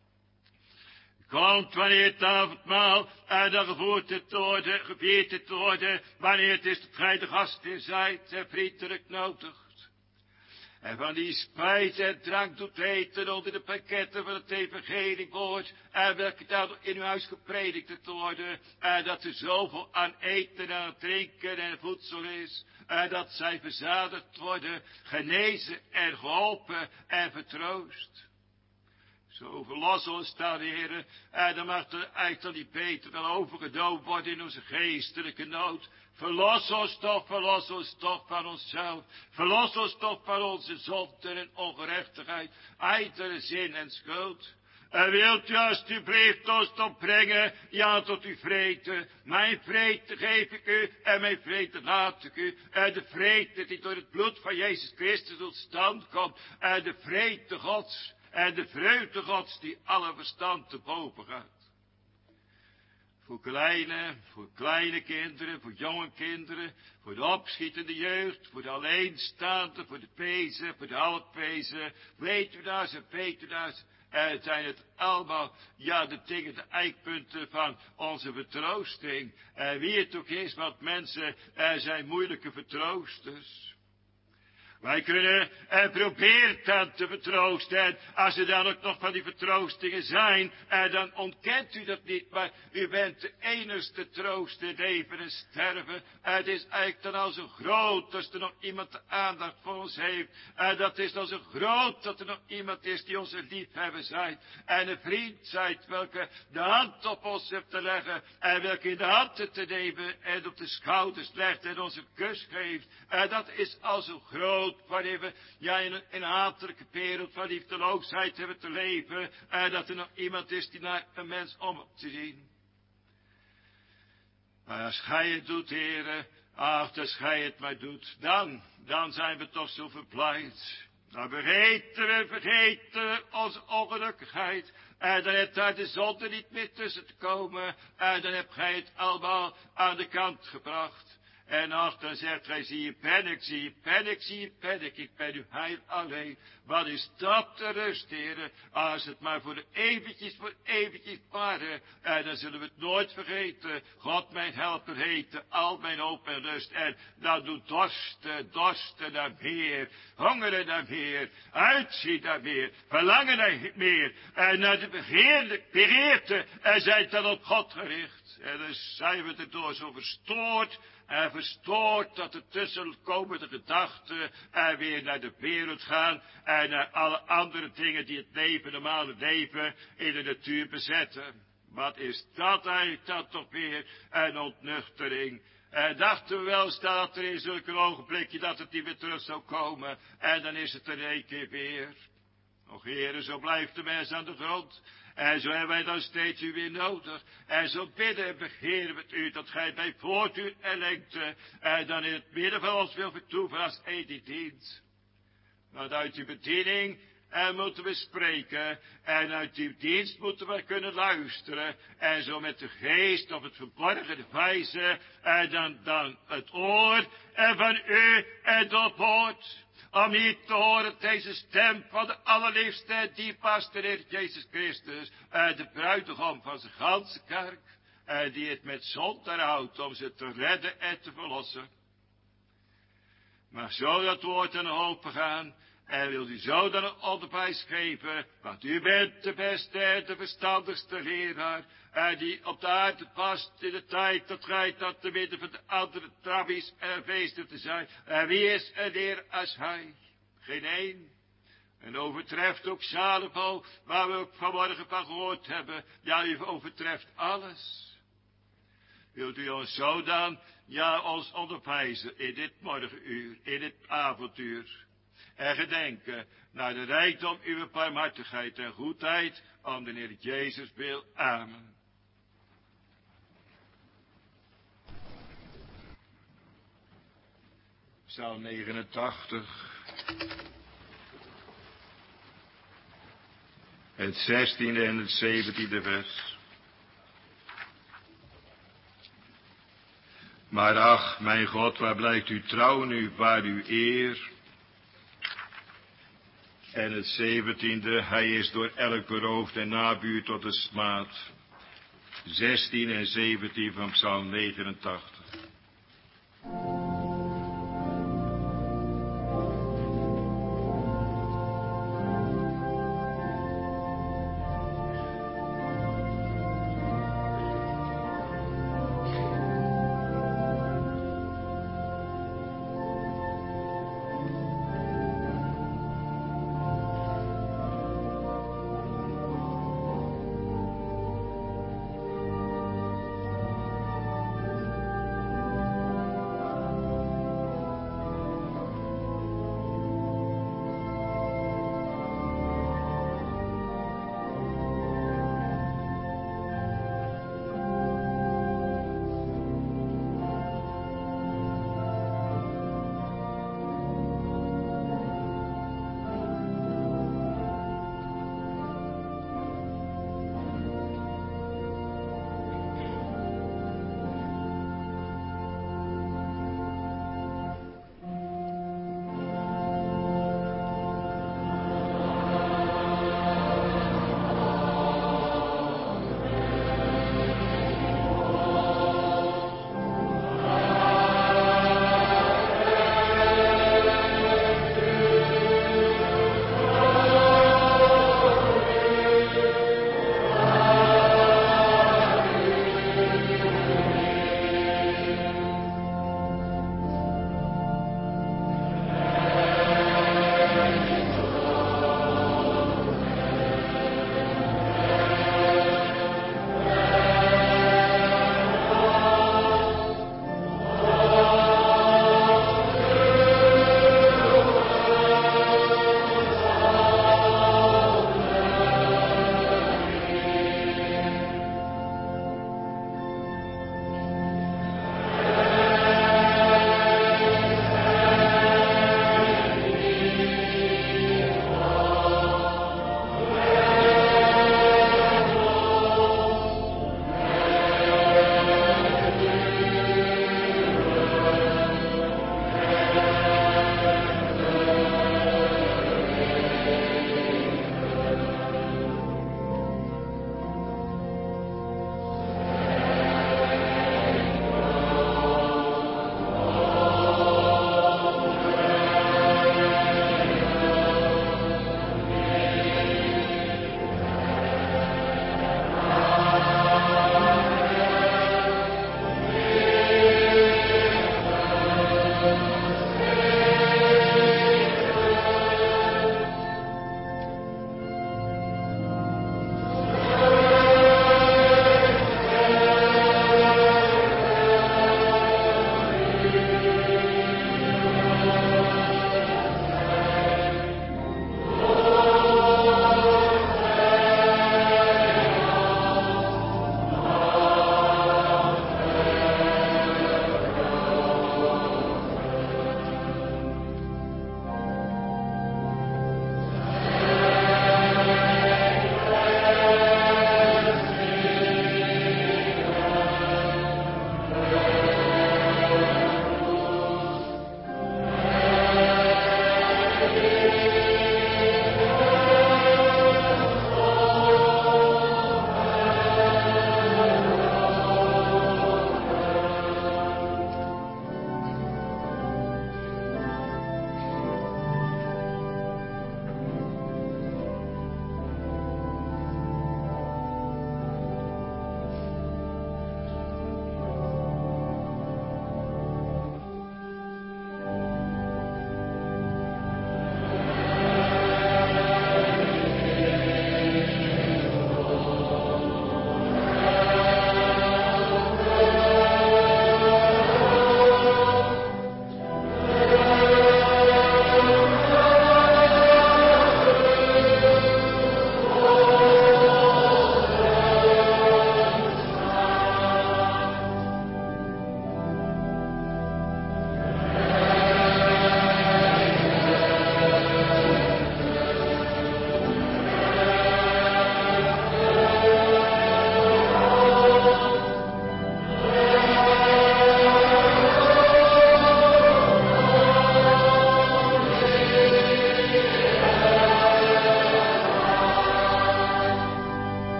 Komt wanneer het avondmaal dan gevierd te worden, wanneer het is dat gij de gastheer zijt en vriendelijk nodigt. En van die spijs en drank doet eten onder de pakketten van het evangelie woord, en welke daardoor in uw huis gepredikt te worden, en dat er zoveel aan eten en aan drinken en voedsel is, en dat zij verzadigd worden, genezen en geholpen en vertroost. Zo verlos ons dan, heren, en dan mag er eigenlijk niet beter wel overgedoopt worden in onze geestelijke nood. Verlos ons toch van onszelf. Verlos ons toch van onze zonden en ongerechtigheid, ijdele zin en schuld. En wilt u alstublieft ons toch brengen, tot uw vrede. Mijn vrede geef ik u, en mijn vrede laat ik u. En de vrede die door het bloed van Jezus Christus tot stand komt, en de vrede Gods, en de vreugde Gods die alle verstand te boven gaat. voor kleine kinderen, voor jonge kinderen, voor de opschietende jeugd, voor de alleenstaande, voor de pezen, voor de halfpezen, weduwnaars. En zijn het allemaal, ja, de dingen, de eikpunten van onze vertroosting. En wie het ook is, want mensen zijn moeilijke vertroosters. Wij kunnen proberen dan te vertroosten. En als er dan ook nog van die vertroostingen zijn, dan ontkent u dat niet. Maar u bent de enigste troost in leven en sterven. Het is eigenlijk dan al zo groot als er nog iemand de aandacht voor ons heeft. Dat is dan zo groot dat er nog iemand is die onze liefhebber zijt. En een vriend zijt welke de hand op ons heeft te leggen. En welke in de handen te nemen en op de schouders legt en ons een kus geeft. Dat is al zo groot. Wanneer we in een hatelijke wereld van liefdeloosheid hebben te leven. Dat er nog iemand is die naar een mens om op te zien. Maar als gij het doet, heren. Ach, als gij het maar doet. Dan zijn we toch zo verblijd. Dan vergeten we onze ongelukkigheid. En dan hebt daar de zonde niet meer tussen te komen. En dan hebt gij het allemaal aan de kant gebracht. En ach, dan zegt gij, zie je pen, ik ben uw heil alleen. Wat is dat de rust, heren? Als het maar voor eventjes waren, dan zullen we het nooit vergeten. God mijn helper heten, al mijn hoop en rust. En dan doet dorsten naar meer, hongeren naar meer, uitzien naar meer, verlangen naar meer. En naar de begeerte, en zijn dan op God gericht. En dan zijn we erdoor zo verstoord. En verstoord dat er tussenkomende gedachten weer naar de wereld gaan. En naar alle andere dingen die het leven, normale leven in de natuur bezetten. Wat is dat eigenlijk dan toch weer een ontnuchtering. Dachten we wel eens dat er in zulke ogenblikje dat het niet meer terug zou komen. En dan is het er een keer weer. Och heren, zo blijft de mens aan de grond. En zo hebben wij dan steeds u weer nodig. En zo bidden en begeren we het u, dat gij bij voortduur en lengte, en dan in het midden van ons wil vertoeven als een die dient. Want uit uw bediening moeten we spreken, en uit uw dienst moeten we kunnen luisteren, en zo met de geest op het verborgene wijze, en dan het oor van u en doorboort. Om hier te horen deze stem van de allerliefste, die dierbaarste Heer Jezus Christus, de bruidegom van zijn ganse kerk, die het met zonder houdt om ze te redden en te verlossen. Maar zo dat woord aan open gaan, en wil u zo dan een onderwijs geven, want u bent de beste en de verstandigste leraar, die op de aarde past in de tijd dat gij dat te midden van de andere trabbies en feesten te zijn. En wie is een leer als hij? Geen één. En overtreft ook Salomo, waar we ook vanmorgen van gehoord hebben. Ja, u overtreft alles. Wilt u ons zo dan, ons onderwijzen in dit morgenuur, in dit avontuur. En gedenken naar de rijkdom uw barmhartigheid en goedheid, om de Heer Jezus wil. Amen. Psalm 89. Het 16e en het 17e vers. Maar ach, mijn God, waar blijkt uw trouw nu, waar uw eer? En het 17e, hij is door elk beroofd en nabuur tot de smaad. 16 en 17 van Psalm 89.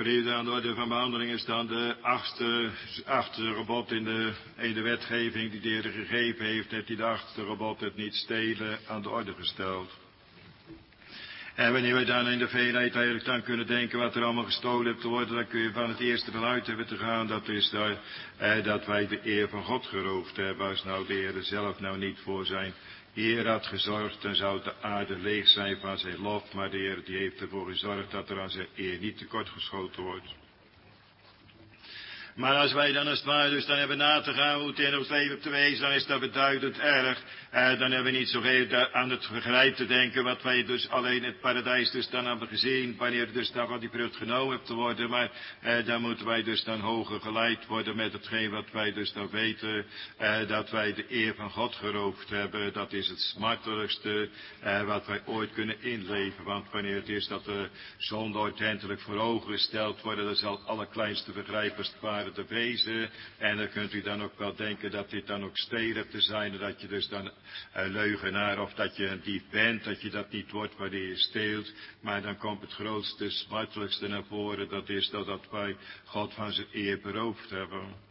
Verder aan de orde van behandeling is dan de achtste gebod in de wetgeving die de Heer gegeven heeft. Heeft hij de achtste gebod, het niet stelen, aan de orde gesteld. En wanneer we dan in de veelheid eigenlijk dan kunnen denken wat er allemaal gestolen heeft te worden, dan kun je van het eerste vanuit hebben te gaan. Dat is dat wij de eer van God geroofd hebben. Als nou de Heer zelf nou niet voor zijn eer had gezorgd, dan zou de aarde leeg zijn van zijn lof. Maar de Heer die heeft ervoor gezorgd dat er aan zijn eer niet tekortgeschoten wordt. Maar als wij dan als het ware dus dan hebben na te gaan hoe het in ons leven te wezen, dan is dat beduidend erg. Dan hebben we niet zoveel aan het vergrijp te denken wat wij dus alleen in het paradijs dus dan hebben gezien, wanneer dus dan van die vrucht genomen hebt te worden. Maar dan moeten wij dus dan hoger geleid worden met hetgeen wat wij dus dan weten, dat wij de eer van God geroofd hebben. Dat is het smartelijkste wat wij ooit kunnen inleven. Want wanneer het is dat de zonde ordentelijk voor ogen gesteld worden, dan zal het allerkleinste vergrijp als het ware te wezen. En dan kunt u dan ook wel denken dat dit dan ook stelen te zijn. En dat je dus dan een leugenaar of dat je een dief bent. Dat je dat niet wordt wanneer je steelt. Maar dan komt het grootste, smartelijkste naar voren. Dat is dat wij God van zijn eer beroofd hebben.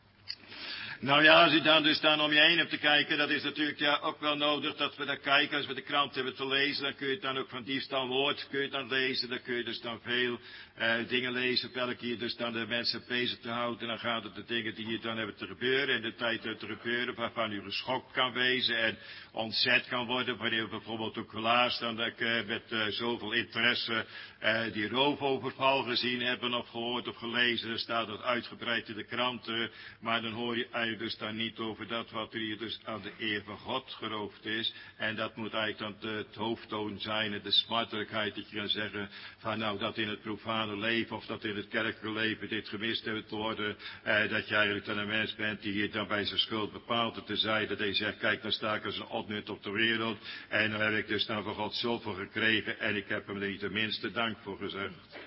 Nou ja, als u dan dus dan om je heen hebt te kijken, dat is natuurlijk ja ook wel nodig dat we daar kijken. Als we de krant hebben te lezen, dan kun je het dan ook van diefstal woord, kun je het dan lezen. Dan kun je dus dan veel dingen lezen, op welke hier dus dan de mensen bezig te houden. En dan gaat het de dingen die hier dan hebben te gebeuren, en de tijd te gebeuren, waarvan u geschokt kan wezen en ontzet kan worden. Wanneer we bijvoorbeeld ook helaas dan met zoveel interesse die roofoverval gezien hebben of gehoord of gelezen. Dan staat dat uitgebreid in de kranten, maar dan hoor je eigenlijk dus dan niet over dat wat er hier dus aan de eer van God geroofd is. En dat moet eigenlijk dan het hoofdtoon zijn en de smartelijkheid dat je kan zeggen van nou dat in het profane leven of dat in het kerkelijke leven dit gemist heeft te worden. Dat je eigenlijk dan een mens bent die hier dan bij zijn schuld bepaalt te zijn. Dat hij zegt kijk dan sta ik als een opnut op de wereld. En dan heb ik dus dan van God zoveel gekregen en ik heb hem er niet de minste dank voor gezegd.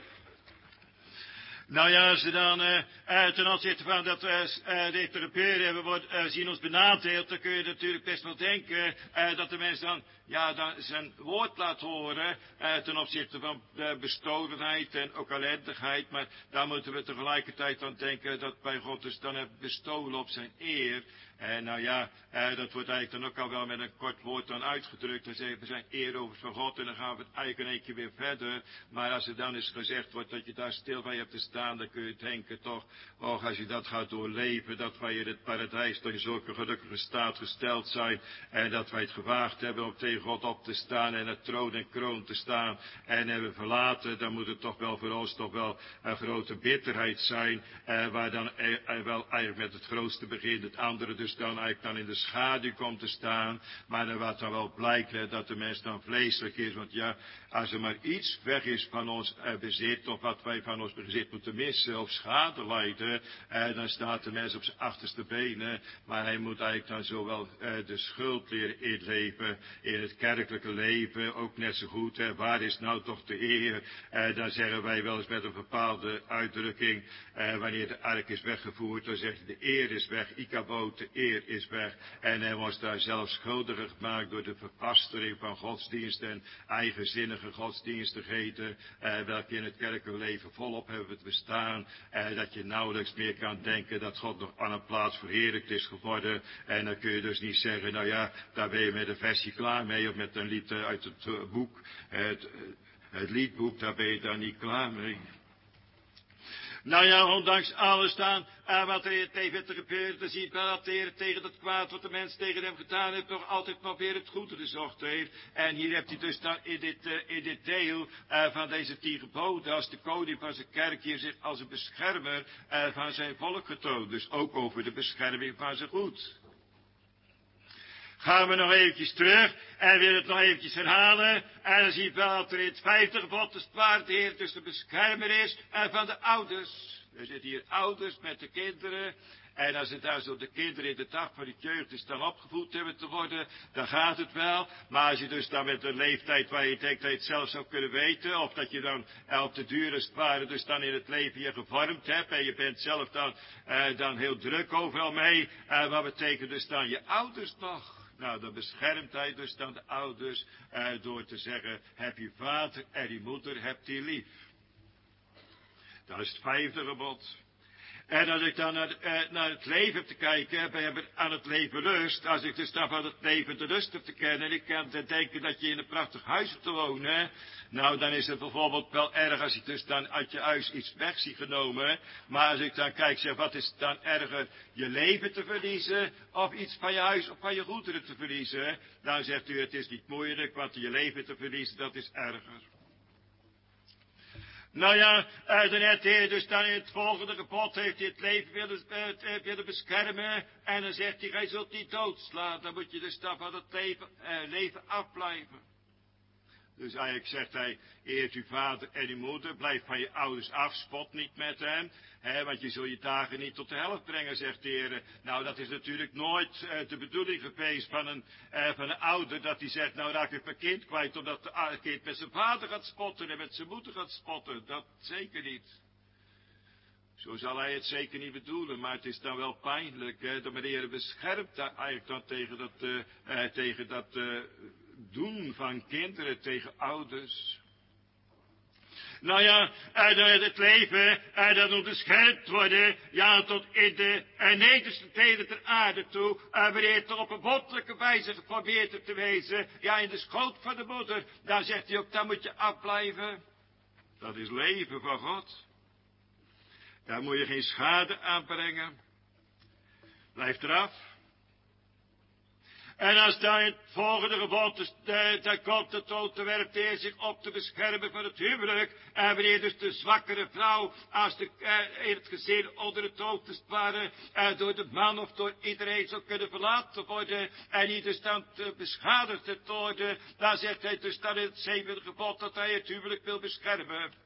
Nou ja, als we dan ten opzichte van dat dit te gebeuren hebben, zien ons benadeeld, dan kun je natuurlijk best wel denken dat de mens dan zijn woord laat horen ten opzichte van de bestolenheid en ook ellendigheid. Maar daar moeten we tegelijkertijd aan denken dat bij God dus dan heeft bestolen op zijn eer. Nou ja, dat wordt eigenlijk dan ook al wel met een kort woord dan uitgedrukt. Dan zeggen we zijn eerovers van God en dan gaan we het eigenlijk in één keer weer verder. Maar als er dan eens gezegd wordt dat je daar stil bij hebt te staan, dan kun je denken toch, als je dat gaat doorleven, dat wij in het paradijs toch in zulke gelukkige staat gesteld zijn. En dat wij het gewaagd hebben om tegen God op te staan en het troon en kroon te staan. En hebben verlaten, dan moet het toch wel voor ons toch wel een grote bitterheid zijn. Waar dan wel eigenlijk met het grootste begint, het andere dus dan eigenlijk dan in de schaduw komt te staan. Maar wat dan wel blijkt, dat de mens dan vleeselijk is. Want ja, als er maar iets weg is van ons bezit, of wat wij van ons bezit moeten missen, of schade lijden, dan staat de mens op zijn achterste benen. Maar hij moet eigenlijk dan zowel de schuld leren inleven in het kerkelijke leven, ook net zo goed. Waar is nou toch de eer? Dan zeggen wij wel eens met een bepaalde uitdrukking, wanneer de ark is weggevoerd, dan zegt hij de eer is weg, Ikabod, de eer is weg. En hij was daar zelfs schuldiger gemaakt door de verpastering van godsdienst en eigenzinnige godsdienstigheden, welke in het kerkelijke leven volop hebben te bestaan. Dat je nauwelijks meer kan denken dat God nog aan een plaats verheerlijkt is geworden. En dan kun je dus niet zeggen, nou ja, daar ben je met een versie klaar mee, of met een lied uit het boek, het liedboek, daar ben je dan niet klaar mee. Nou ja, ondanks alles dan, wat er tegen te gebeuren, dan zie je wel dat de Heer tegen dat kwaad wat de mens tegen hem gedaan heeft, toch altijd nog weer het goede gezocht heeft. En hier hebt hij dus dan in dit deel van deze 10 geboden, als de koning van zijn kerk hier zich als een beschermer van zijn volk getoond. Dus ook over de bescherming van zijn goed. Gaan we nog eventjes terug en willen het nog eventjes herhalen. En dan zie je wel dat er in het 5e gebod dus waar de Heer dus de beschermer is van de ouders. Er zitten hier ouders met de kinderen. En als het daar zo de kinderen in de dag van de jeugd is dan opgevoed hebben te worden, dan gaat het wel. Maar als je dus dan met een leeftijd waar je denkt dat je het zelf zou kunnen weten, of dat je dan op de duur als het ware dus dan in het leven je gevormd hebt, en je bent zelf dan heel druk overal mee, wat betekent dus dan je ouders nog? Nou, dan beschermt hij dus dan de ouders door te zeggen, heb je vader en je moeder, heb die lief. Dat is het 5e gebod. En als ik dan naar het leven heb te kijken, we hebben aan het leven lust. Als ik dus dan van het leven de lust heb te kennen, en ik kan te denken dat je in een prachtig huis hebt te wonen. Nou, dan is het bijvoorbeeld wel erg als ik dus dan uit je huis iets weg zie genomen. Maar als ik dan kijk, zeg, wat is het dan erger, je leven te verliezen, of iets van je huis of van je goederen te verliezen? Dan zegt u, het is niet moeilijk, want je leven te verliezen, dat is erger. Nou ja, daarnet Heer dus dan in het volgende gebod heeft hij het leven willen beschermen. En dan zegt hij, gij zult niet doodslaan. Dan moet je dus dan van het leven afblijven. Dus eigenlijk zegt hij, eert uw vader en uw moeder, blijf van je ouders af, spot niet met hem. Want je zult je dagen niet tot de helft brengen, zegt de Heer. Nou, dat is natuurlijk nooit de bedoeling geweest van een ouder, dat hij zegt, nou raak ik mijn kind kwijt, omdat de kind met zijn vader gaat spotten en met zijn moeder gaat spotten. Dat zeker niet. Zo zal hij het zeker niet bedoelen, maar het is dan wel pijnlijk. De Heer beschermt daar eigenlijk dan tegen dat doen van kinderen tegen ouders. Nou ja, het leven, dat moet beschermd worden, ja, tot in de nederste delen ter aarde toe, wanneer het op een bottelijke wijze geprobeerd te wezen, ja, in de schoot van de moeder, dan zegt hij ook, daar moet je afblijven. Dat is leven van God. Daar moet je geen schade aanbrengen. Blijf eraf. En als dan het volgende gebod, dan komt het onderwerp de Heer zich op te beschermen van het huwelijk. En wanneer dus de zwakkere vrouw, als in het gezin onder het hoofd te sparen, door de man of door iedereen zou kunnen verlaten worden. En niet dus dan beschadigd te worden. Dan zegt hij dus dan in het 7e gebod dat hij het huwelijk wil beschermen.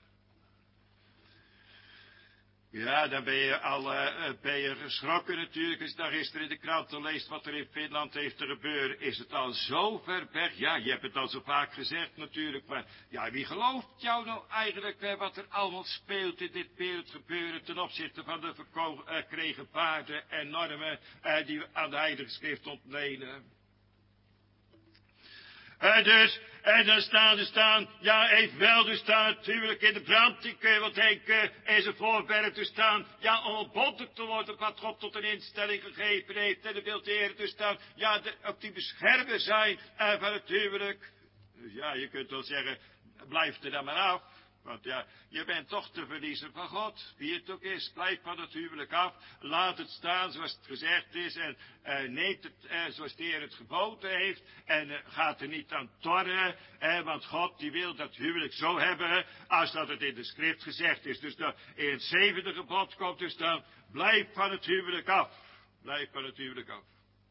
Ja, dan ben je geschrokken natuurlijk. Als je dan gisteren in de kranten leest wat er in Finland heeft te gebeuren. Is het al zo ver weg? Ja, je hebt het al zo vaak gezegd natuurlijk. Maar ja, wie gelooft jou nou eigenlijk wat er allemaal speelt in dit wereldgebeuren ten opzichte van de verkregen waarden en normen die we aan de Heilige Schrift ontlenen? En dan staan, ja, evenwel, dus staan natuurlijk in de brand, ik kun je wel denken, is een voorwerp te staan, ja, om ontbonden te worden wat God tot een instelling gegeven heeft. En dan wil de Heer dus staan, ja, ook die beschermer zijn van het huwelijk. Dus ja, je kunt wel zeggen, blijf er dan maar af. Want ja, je bent toch te verliezen van God. Wie het ook is, blijf van het huwelijk af. Laat het staan zoals het gezegd is. En neemt het zoals de Heer het geboden heeft. En gaat er niet aan torren. Want God die wil dat huwelijk zo hebben. Als dat het in de schrift gezegd is. Dus dan, in het 7e gebod komt dus dan. Blijf van het huwelijk af. Blijf van het huwelijk af.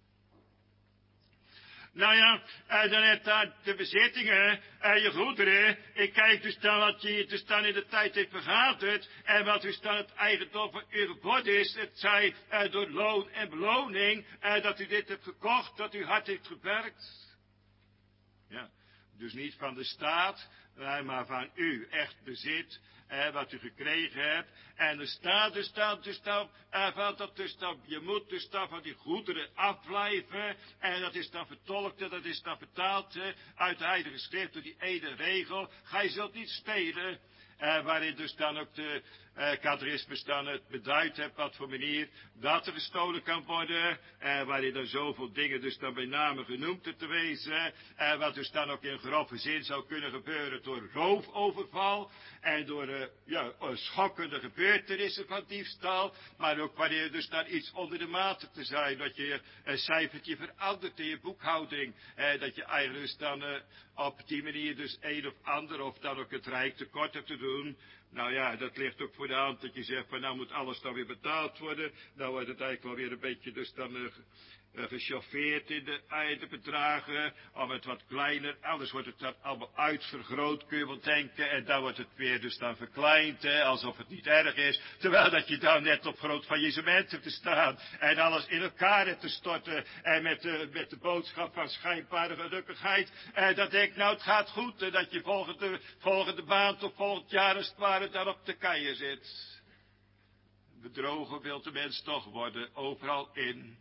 Nou ja, dan heb je de bezittingen en je goederen. Ik kijk dus dan wat je dus dan in de tijd heeft vergaderd. En wat dus dan het eigendom van u geworden is. Het zij door loon en beloning. Dat u dit hebt gekocht, dat u hard heeft gewerkt. Ja, dus niet van de staat, maar van u echt bezit. Wat u gekregen hebt. En er staat dus dan, van dat dus dan, je moet dus dan van die goederen afblijven. En dat is dan vertolkt, dat is dan vertaald uit de Heilige Schrift door die ene regel. Gij zult niet stelen. Waarin dus dan ook de catechismus dan het beduid hebt wat voor manier dat er gestolen kan worden. Waarin dan zoveel dingen dus dan bij name genoemd te wezen. Wat dus dan ook in grove zin zou kunnen gebeuren door roofoverval. En door schokkende gebeurtenissen van diefstal. Maar ook wanneer dus dan iets onder de mate te zijn. Dat je een cijfertje verandert in je boekhouding. Dat je eigenlijk dus dan op die manier dus een of ander of dan ook het rijk tekort hebt te doen. Nou ja, dat ligt ook voor de hand dat je zegt van nou moet alles dan weer betaald worden. Dan wordt het eigenlijk wel weer een beetje dus dan gechauffeerd in de eindebedragen. Om het wat kleiner, anders wordt het dan allemaal uitvergroot, kun je wel denken. En dan wordt het weer dus dan verkleind, alsof het niet erg is. Terwijl dat je dan net op groot faillissement hebt te staan. En alles in elkaar hebt te storten. En met de boodschap van schijnbare gelukkigheid. Dat denkt nou het gaat goed. En dat je volgende maand of volgend jaar als het ware daar op de keien zit. Bedrogen wil de mens toch worden, overal in.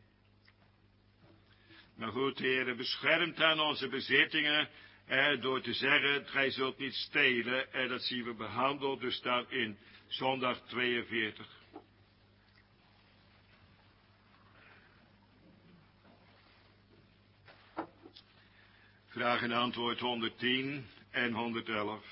Maar goed, Heer, beschermt aan onze bezittingen, door te zeggen, gij zult niet stelen. En dat zien we behandeld, dus dan in Zondag 42. Vraag en antwoord 110 en 111.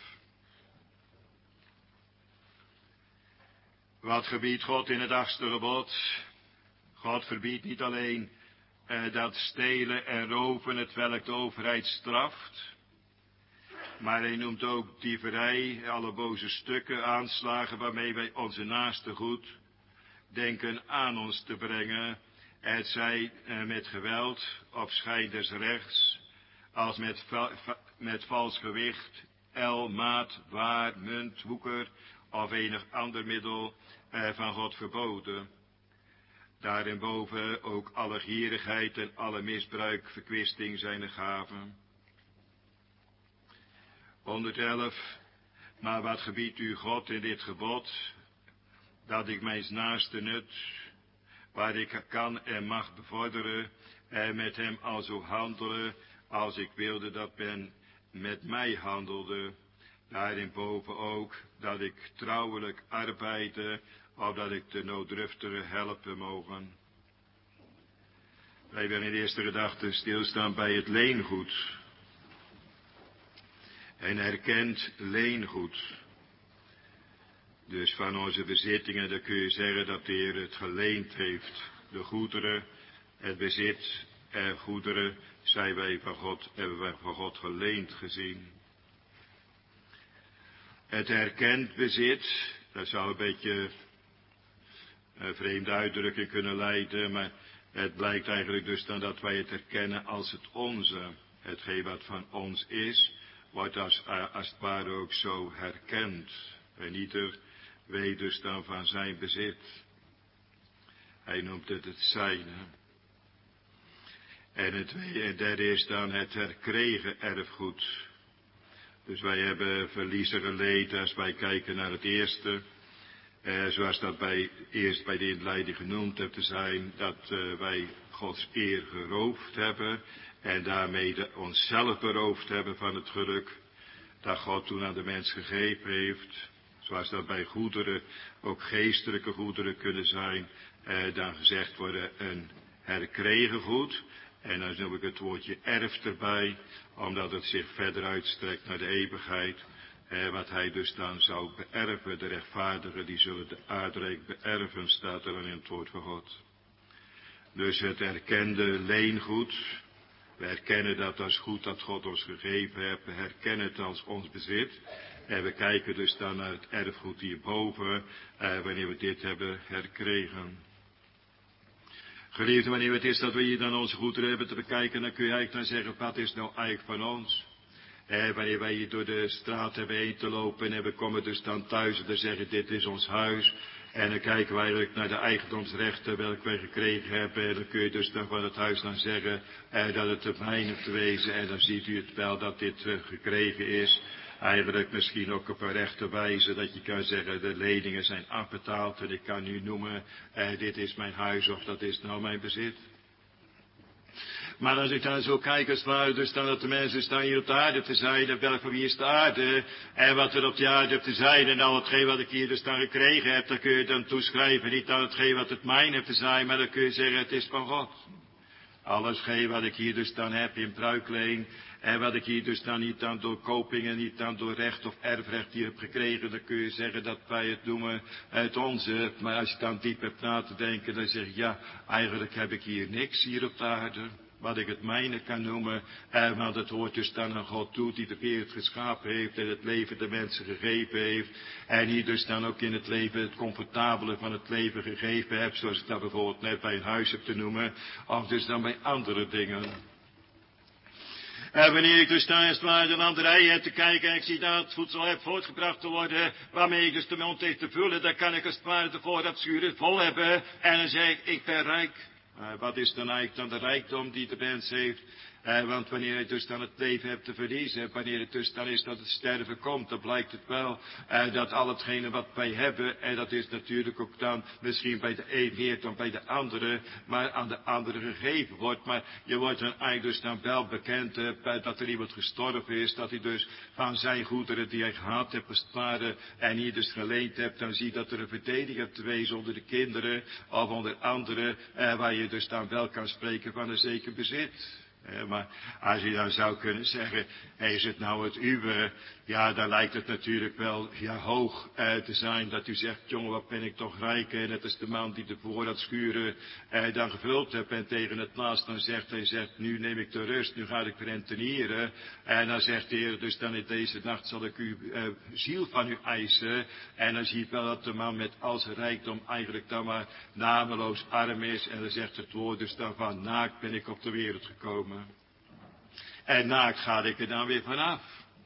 Wat gebiedt God in het 8e gebod? God verbiedt niet alleen dat stelen en roven, het welk de overheid straft. Maar hij noemt ook dieverij, alle boze stukken, aanslagen waarmee wij onze naaste goed denken aan ons te brengen. Het zij met geweld of schijn des rechts, als met vals gewicht, el, maat, waar, munt, woeker of enig ander middel van God verboden. Daarinboven ook alle gierigheid en alle misbruik, verkwisting zijn de gaven. 111. Maar wat gebiedt u God in dit gebod? Dat ik mijns naaste nut, waar ik kan en mag bevorderen, en met hem alzo handelen, als ik wilde dat men met mij handelde. Daarinboven ook dat ik trouwelijk arbeide, opdat ik de nooddruftige helpen mogen. Wij willen in de eerste gedachte stilstaan bij het leengoed. En erkent leengoed. Dus van onze bezittingen, dan kun je zeggen dat de Heer het geleend heeft. De goederen, het bezit en goederen hebben wij van God geleend gezien. Het erkend bezit, dat zou een beetje een vreemde uitdrukking kunnen leiden, maar het blijkt eigenlijk dus dan dat wij het erkennen als het onze. Hetgeen wat van ons is, wordt als het ware ook zo herkend. En ieder weet dus dan van zijn bezit. Hij noemt het het zijne. En het derde is dan het herkregen erfgoed. Dus wij hebben verliezen geleden als wij kijken naar het eerste. Zoals dat eerst bij de inleiding genoemd hebt te zijn, dat wij Gods eer geroofd hebben en daarmee onszelf beroofd hebben van het geluk dat God toen aan de mens gegeven heeft. Zoals dat bij goederen, ook geestelijke goederen kunnen zijn, dan gezegd worden een herkregen goed. En dan noem ik het woordje erf erbij, omdat het zich verder uitstrekt naar de eeuwigheid. Wat hij dus dan zou beërven, de rechtvaardigen, die zullen de aardrijk beërven, staat er dan in het woord van God. Dus het erkende leengoed, we herkennen dat als goed dat God ons gegeven heeft, we herkennen het als ons bezit. En we kijken dus dan naar het erfgoed hierboven, wanneer we dit hebben herkregen. Geliefde, wanneer het is dat we hier dan onze goederen hebben te bekijken, dan kun je eigenlijk dan zeggen, wat is nou eigenlijk van ons? Wanneer wij hier door de straat hebben heen te lopen en we komen dus dan thuis en dan zeggen, dit is ons huis. En dan kijken wij eigenlijk naar de eigendomsrechten welke wij gekregen hebben. En dan kun je dus dan van het huis dan zeggen dat het de mijne te wezen. En dan ziet u het wel dat dit gekregen is. Eigenlijk misschien ook op een rechte wijze dat je kan zeggen, de leningen zijn afbetaald. En ik kan nu noemen, dit is mijn huis of dat is nou mijn bezit. Maar als ik dan zo kijk, als het ware, dus dan dat de mensen staan hier op de aarde te zijn, en welk van wie is de aarde, en wat er op de aarde te zijn, en al hetgeen wat ik hier dus dan gekregen heb, dan kun je dan toeschrijven, niet aan hetgeen wat het mijn heeft te zijn, maar dan kun je zeggen, het is van God. Allesgeen wat ik hier dus dan heb in bruikleen, en wat ik hier dus dan niet aan door kopingen, niet aan door recht of erfrecht hier heb gekregen, dan kun je zeggen dat wij het noemen het onze. Maar als je dan diep hebt na te denken, dan zeg je, ja, eigenlijk heb ik hier niks hier op de aarde. Wat ik het mijne kan noemen, want het hoort dus dan aan God toe die de wereld geschapen heeft en het leven de mensen gegeven heeft. En die dus dan ook in het leven het comfortabele van het leven gegeven heeft, zoals ik dat bijvoorbeeld net bij een huis heb te noemen, of dus dan bij andere dingen. En wanneer ik dus thuis naar de landerij heb te kijken en ik zie dat het voedsel heb voortgebracht te worden, waarmee ik dus de mond heeft te vullen, dan kan ik als het ware de voorraadschuren vol hebben en dan zeg ik ben rijk. Wat is dan eigenlijk dan de rijkdom die de mens heeft? Want wanneer je dus dan het leven hebt te verliezen, wanneer het dus dan is dat het sterven komt, dan blijkt het wel dat al hetgene wat wij hebben, en dat is natuurlijk ook dan misschien bij de een meer dan bij de andere, maar aan de andere gegeven wordt. Maar je wordt dan eigenlijk dus dan wel bekend dat er iemand gestorven is, dat hij dus van zijn goederen die hij gehad hebt als het ware, en hier dus geleend hebt, dan zie je dat er een verdeling hebt te wezen onder de kinderen, of onder anderen, waar je dus dan wel kan spreken van een zeker bezit. Maar als je dan zou kunnen zeggen, is het nou het uwe? Ja, dan lijkt het natuurlijk wel hoog te zijn dat u zegt, jongen, wat ben ik toch rijk. Net als de man die de voorraadschuren dan gevuld hebt en tegen het laatst dan zegt, hij zegt, nu neem ik de rust, nu ga ik rentenieren. En dan zegt de Heer, dus dan in deze nacht zal ik uw ziel van u eisen. En dan zie je wel dat de man met al zijn rijkdom eigenlijk dan maar nameloos arm is. En dan zegt het woord dus dan van, naakt ben ik op de wereld gekomen. En naakt ga ik er dan weer vanaf.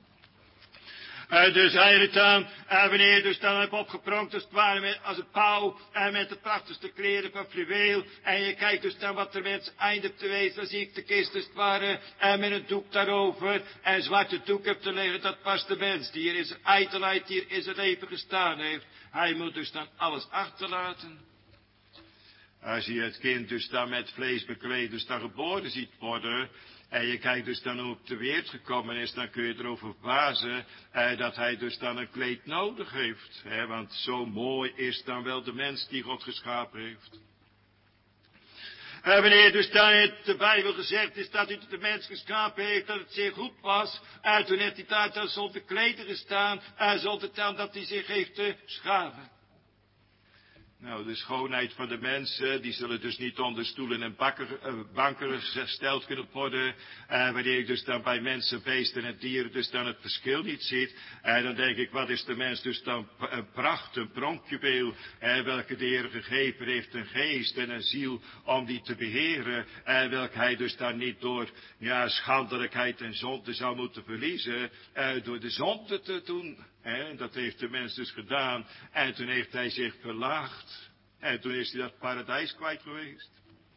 Dus eigenlijk dan, wanneer je dus dan hebt opgepronkt als het ware als een pauw, en met de prachtigste kleren van fluweel, en je kijkt dus dan wat er mensen eindigt te wezen, dan zie ik de kist als het ware, met een doek daarover, en zwarte doek hebt te liggen, dat past de mens, die hier in zijn ijdelheid, die hier in zijn leven gestaan heeft. Hij moet dus dan alles achterlaten. Als je het kind dus dan met vlees bekleed, dus dan geboren ziet worden, en je kijkt dus dan hoe op de wereld gekomen is, dan kun je erover verbazen dat hij dus dan een kleed nodig heeft. Want zo mooi is dan wel de mens die God geschapen heeft. Wanneer dus dan in de Bijbel gezegd is dat hij de mens geschapen heeft, dat het zeer goed was, toen heeft hij daar dan zonder kleden gestaan, zonder dan dat hij zich heeft te schamen. Nou, de schoonheid van de mensen, die zullen dus niet onder stoelen en banken gesteld kunnen worden. Wanneer ik dus dan bij mensen, beesten en dieren dus dan het verschil niet ziet. Dan denk ik, wat is de mens dus dan een pracht, een pronkjuweel, welke de Heer gegeven heeft, een geest en een ziel om die te beheren. Welke hij dus dan niet door schandelijkheid en zonde zou moeten verliezen, door de zonde te doen. En dat heeft de mens dus gedaan. En toen heeft hij zich verlaagd. En toen is hij dat paradijs kwijt geweest.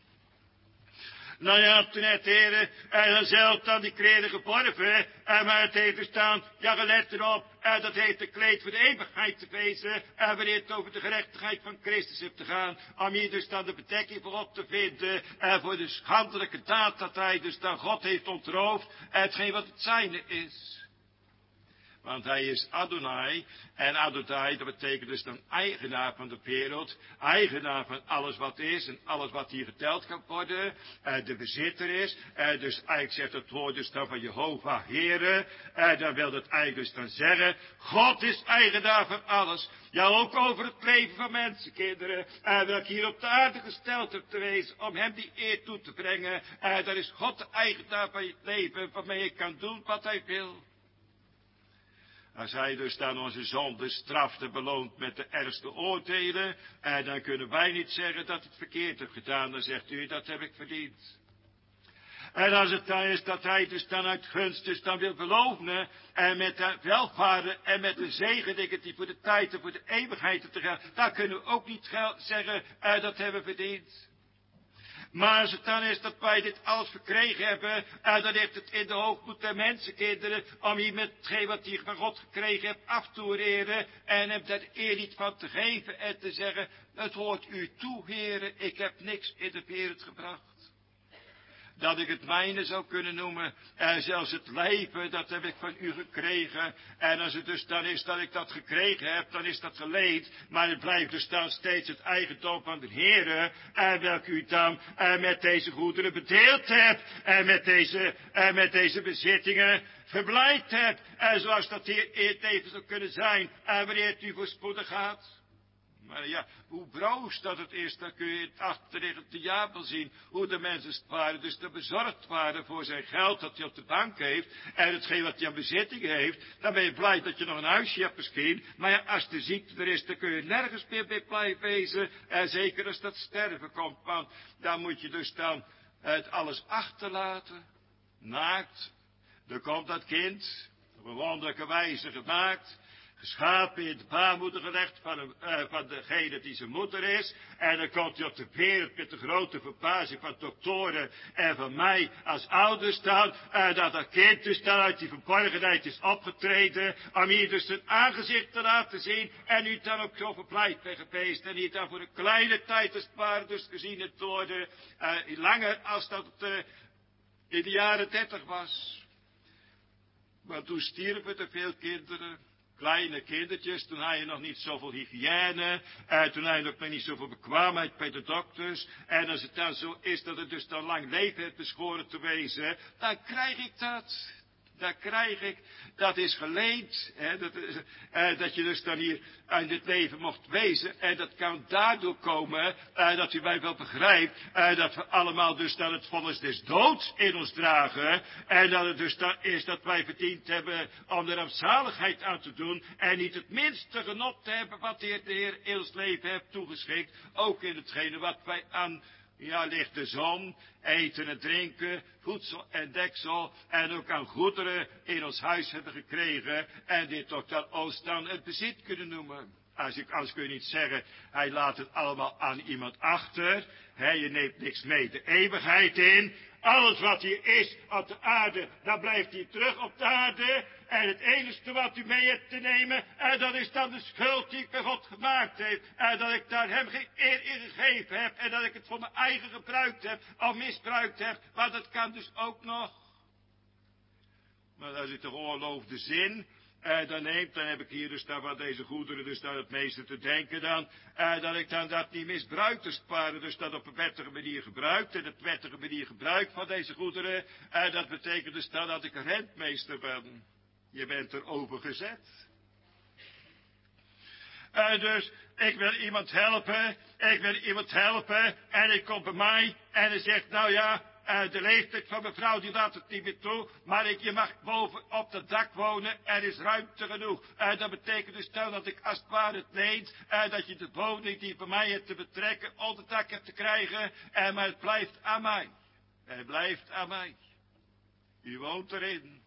Nou ja, toen heeft de Heer dan zelf dan die kleren geborven. Maar het heeft er staan, gelet erop. Dat heeft een kleed voor de eeuwigheid te wezen. Wanneer het over de gerechtigheid van Christus hebt te gaan. Om hier dus dan de bedekking voor op te vinden. Voor de schandelijke daad dat hij dus dan God heeft ontroofd. Hetgeen wat het zijne is. Want hij is Adonai. En Adonai, dat betekent dus dan eigenaar van de wereld. Eigenaar van alles wat is en alles wat hier geteld kan worden. De bezitter is. Dus eigenlijk zegt het woord dus dan van Jehovah Heere. Dan wil dat eigenlijk dus dan zeggen. God is eigenaar van alles. Ja, ook over het leven van mensenkinderen. Dat ik hier op de aarde gesteld heb te wezen. Om hem die eer toe te brengen. Dat is God de eigenaar van je leven. Waarmee je kan doen wat hij wil. Als hij dus dan onze zonde straft en beloont met de ergste oordelen, dan kunnen wij niet zeggen dat het verkeerd heeft gedaan. Dan zegt u, dat heb ik verdiend. En als het dan is dat hij dus dan uit gunst dus dan wil beloven, en met de welvaren en met de zegen die voor de tijd en voor de eeuwigheid te gaan, dan kunnen we ook niet zeggen, dat hebben we verdiend. Maar als het dan is dat wij dit alles verkregen hebben, dan heeft het in de hoogmoed der mensenkinderen, om hier met hetgeen wat hij van God gekregen hebt af te oreren, en hem daar eer niet van te geven en te zeggen, het hoort u toe, heren, ik heb niks in de wereld gebracht. Dat ik het mijne zou kunnen noemen. En zelfs het leven, dat heb ik van u gekregen. En als het dus dan is dat ik dat gekregen heb, dan is dat geleend. Maar het blijft dus dan steeds het eigendom van de Heere. En welke u dan met deze goederen bedeeld hebt. En met deze bezittingen verblijd hebt. En zoals dat hier even zou kunnen zijn. En wanneer het u voorspoedig gaat. Maar ja, hoe broos dat het is, dan kun je het achterliggen te Jabel zien. Hoe de mensen waren, dus te bezorgd waren voor zijn geld dat hij op de bank heeft. En hetgeen wat hij aan bezitting heeft. Dan ben je blij dat je nog een huisje hebt misschien. Maar ja, als de ziekte er is, dan kun je nergens meer bij blij wezen. En zeker als dat sterven komt. Want dan moet je dus dan het alles achterlaten. Naakt. Dan komt dat kind, op een wonderlijke wijze gemaakt. geschapen in de baarmoeder gelegd van degene die zijn moeder is. En dan komt hij op de wereld met de grote verbazing van doktoren en van mij als ouder staan. Dat kind dus dan uit die verborgenheid is opgetreden. Om hier dus zijn aangezicht te laten zien. En u dan ook zo verplicht ben geweest. En hier dan voor een kleine tijd te sparen dus gezien het worden. Langer als dat het in de jaren 30 was. Maar toen stierven er veel kinderen. Kleine kindertjes, toen had je nog niet zoveel hygiëne, toen had je nog niet zoveel bekwaamheid bij de dokters. En als het dan zo is dat het dus dan lang leven heeft beschoren te wezen, dan krijg ik dat. Dat is geleend, dat je dus dan hier in dit leven mocht wezen. En dat kan daardoor komen, dat u mij wel begrijpt, dat we allemaal dus dan het vonnis des doods in ons dragen. En dat het dus dan is dat wij verdiend hebben om de rampzaligheid aan te doen. En niet het minste genot te hebben wat de Heer in ons leven heeft toegeschikt. Ook in hetgene wat wij aan... Ja, ligt de zon, eten en drinken, voedsel en deksel en ook aan goederen in ons huis hebben gekregen en dit ook dan ons dan het bezit kunnen noemen. Anders kun je niet zeggen, hij laat het allemaal aan iemand achter, je neemt niks mee de eeuwigheid in. Alles wat hier is op de aarde, dat blijft hier terug op de aarde. En het enige wat u mee hebt te nemen, dat is dan de schuld die ik bij God gemaakt heb. Dat ik daar hem geen eer in gegeven heb. En dat ik het voor mijn eigen gebruikt heb, of misbruikt heb. Maar dat kan dus ook nog. Maar als ik de geoorloofde zin dan neemt, dan heb ik hier dus dan van deze goederen dus dan het meeste te denken dan. Dat ik dan dat niet misbruik te sparen, dus dat op een wettige manier gebruikt. En het wettige manier gebruik van deze goederen, dat betekent dus dan dat ik rentmeester ben. Je bent erover gezet. Dus ik wil iemand helpen. En hij komt bij mij en hij zegt, nou ja, de leeftijd van mevrouw die laat het niet meer toe. Maar je mag boven op het dak wonen. Er is ruimte genoeg. Dat betekent dus dan dat ik als het ware het leent. Dat je de woning die je bij mij hebt te betrekken onder het dak hebt te krijgen. Maar het blijft aan mij. Het blijft aan mij. U woont erin.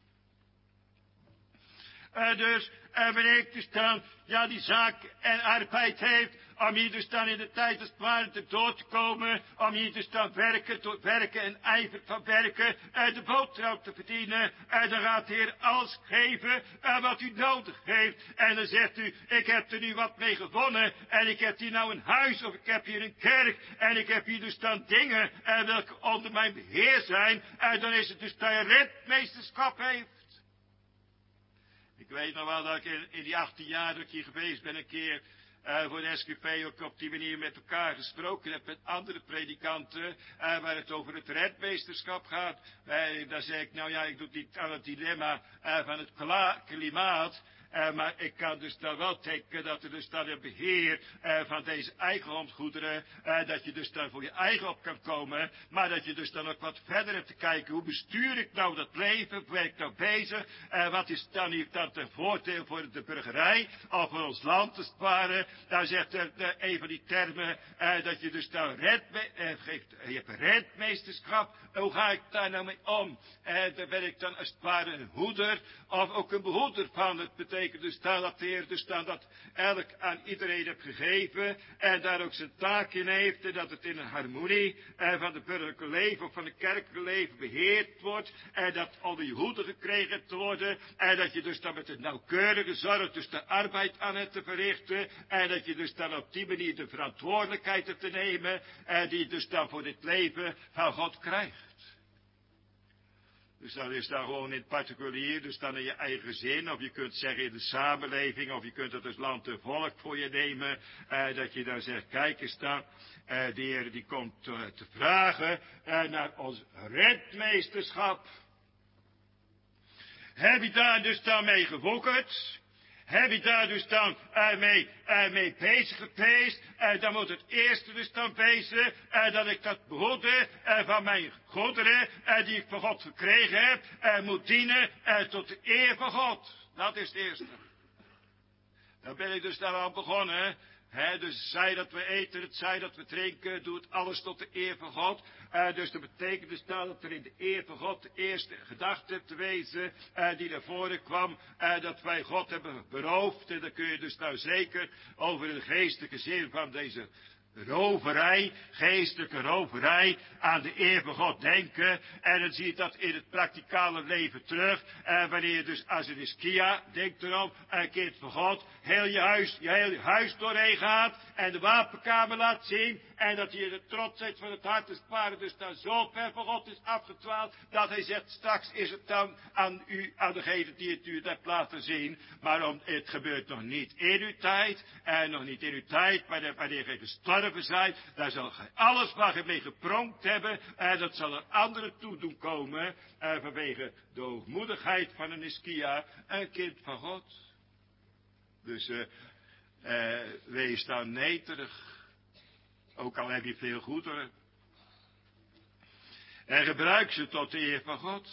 Dus wanneer ik dus dan, ja, die zaak en arbeid heeft, om hier dus dan in de tijd als het ware te dood te komen, om hier dus dan werken en ijver van werken, de boterham te verdienen, dan gaat de Heer alles geven wat u nodig heeft. En dan zegt u, ik heb er nu wat mee gewonnen, en ik heb hier nou een huis, of ik heb hier een kerk, en ik heb hier dus dan dingen, welke onder mijn beheer zijn, dan is het dus dat je rentmeesterschap heeft. Ik weet nog wel dat ik in die 18 jaar dat ik hier geweest ben een keer voor de SGP ook op die manier met elkaar gesproken heb met andere predikanten waar het over het rentmeesterschap gaat. Dan zei ik, nou ja, ik doe het niet aan het dilemma van het klimaat. Maar ik kan dus dan wel tekenen dat er dus dan een beheer van deze eigendomsgoederen, dat je dus dan voor je eigen op kan komen, maar dat je dus dan ook wat verder hebt te kijken, hoe bestuur ik nou dat leven, hoe ben ik nou bezig, wat is dan hier dan ten voordeel voor de burgerij, of voor ons land als het ware. Daar zegt een van die termen, dat je dus dan je hebt rentmeesterschap, hoe ga ik daar nou mee om? Daar ben ik dan als het ware een hoeder, of ook een behoeder van. Het betekent dus dat de Heer dus dan dat elk aan iedereen heeft gegeven, en daar ook zijn taak in heeft, en dat het in een harmonie van het burgerlijke leven of van het kerkelijke leven beheerd wordt, en dat onder je hoede gekregen hebt te worden, en dat je dus dan met een nauwkeurige zorg dus de arbeid aan hebt te verrichten, en dat je dus dan op die manier de verantwoordelijkheid hebt te nemen, die je dus dan voor dit leven van God krijgt. Dus dat is dan gewoon in het particulier, dus dan in je eigen gezin, of je kunt zeggen in de samenleving, of je kunt het als land en volk voor je nemen, dat je dan zegt, kijk eens dan, de Heer die komt te vragen naar ons rentmeesterschap. Heb je daar dus dan mee gewoekerd? Heb je daar dus dan mee bezig geweest? Dan moet het eerste dus dan wezen dat ik dat behoede van mijn goederen die ik van God gekregen heb, moet dienen tot de eer van God. Dat is het eerste. Daar ben ik dus dan al begonnen. Dus zij dat we eten, het zij dat we drinken, doe het alles tot de eer van God. Dus dat betekent dus dat er in de eer van God de eerste gedachte te wezen die naar voren kwam. Dat wij God hebben beroofd. En dan kun je dus nou zeker over de geestelijke zin van deze roverij, geestelijke roverij, aan de eer van God denken. En dan zie je dat in het praktikale leven terug. Wanneer je dus als een Hiskia, denk erom, een kind van God, heel je huis doorheen gaat en de wapenkamer laat zien. En dat je de trotsheid van het hart als het ware dus dan zo ver van God is afgedwaald, dat hij zegt, straks is het dan aan u, aan degene die het u hebt laten zien. Maar het gebeurt nog niet in uw tijd, en nog niet in uw tijd, wanneer gij gestorven zijt, daar zal gij alles waar gij mee gepronkt hebben, dat zal er anderen toe doen komen, vanwege de hoogmoedigheid van een Hiskia, een kind van God. Dus wees dan nederig. Ook al heb je veel goederen. En gebruik ze tot de eer van God.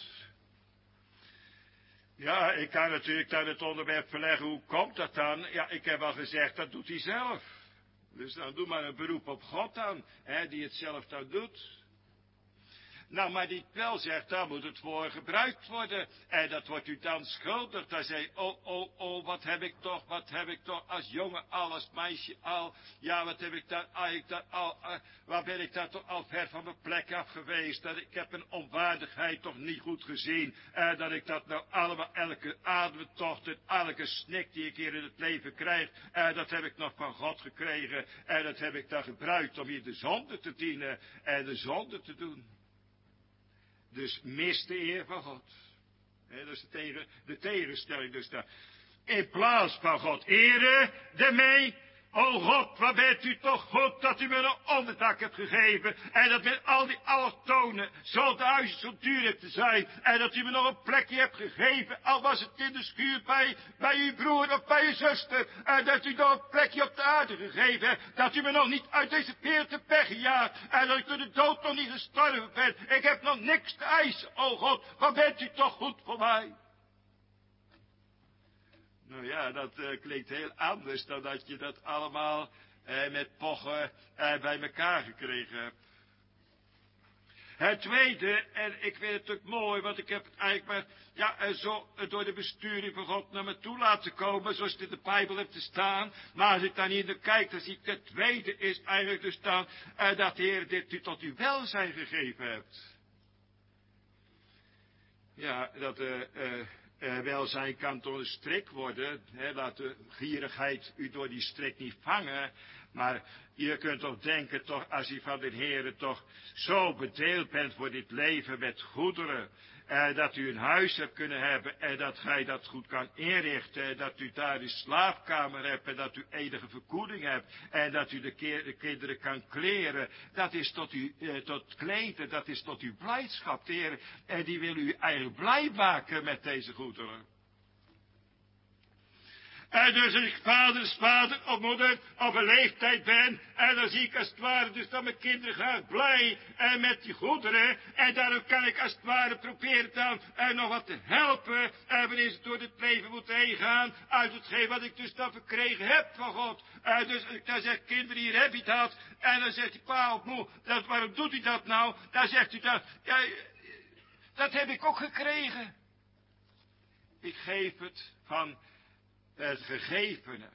Ja, ik kan natuurlijk dan het onderwerp verleggen. Hoe komt dat dan? Ja, ik heb al gezegd, dat doet hij zelf. Dus dan doe maar een beroep op God dan. Die het zelf dan doet. Nou, maar die wel zegt, daar moet het voor gebruikt worden. En dat wordt u dan schuldig. Dan zei wat heb ik toch als jongen al, als meisje al. Ja, wat heb ik dan al, waar ben ik daar toch al ver van mijn plek af geweest. Dat ik heb een onwaardigheid toch niet goed gezien. Dat ik dat nou allemaal, elke ademtocht en elke snik die ik hier in het leven krijg. Dat heb ik nog van God gekregen. En dat heb ik dan gebruikt om hier de zonde te dienen en de zonde te doen. Dus mis de eer van God. Dat is de tegenstelling dus daar. In plaats van God eren, daarmee, o God, wat bent u toch goed dat u me een onderdak hebt gegeven. En dat met al die allochtonen zo duizend zo duur hebt te zijn. En dat u me nog een plekje hebt gegeven, al was het in de schuur bij uw broer of bij uw zuster. En dat u nog een plekje op de aarde gegeven hebt. Dat u me nog niet uit deze wereld hebt weggejaagd. En dat ik door de dood nog niet gestorven ben. Ik heb nog niks te eisen, o God, wat bent u toch goed voor mij. Nou ja, dat klinkt heel anders dan dat je dat allemaal met pochen bij elkaar gekregen hebt. Het tweede, en ik vind het ook mooi, want ik heb het eigenlijk maar zo door de besturing van God naar me toe laten komen, zoals het in de Bijbel heeft te staan. Maar als ik dan hier naar kijk, dan zie ik het tweede is eigenlijk dus dan dat de Heer dit u tot uw welzijn gegeven hebt. Ja, dat welzijn kan door een strik worden. Laat de gierigheid u door die strik niet vangen. Maar je kunt toch denken, toch, als u van de Heere toch zo bedeeld bent voor dit leven met goederen. Dat u een huis hebt kunnen hebben en dat gij dat goed kan inrichten. Dat u daar een slaapkamer hebt en dat u enige verkoeling hebt. En dat u de kinderen kan kleren. Dat is tot kleden, dat is tot uw blijdschap, de Heer. En die wil u eigenlijk blij maken met deze goederen. En dus als ik vader of moeder op een leeftijd ben, en dan zie ik als het ware dus dat mijn kinderen graag blij met die goederen. En daarom kan ik als het ware proberen dan nog wat te helpen, wanneer ze door het leven moeten heen gaan, uit hetgeen wat ik dus dan verkregen heb van God. Dus als ik dan zeg, kinderen, hier heb je dat. En dan zegt die pa of moe, waarom doet u dat nou? Dan zegt u dan, ja, dat heb ik ook gekregen. Ik geef het van het gegevene.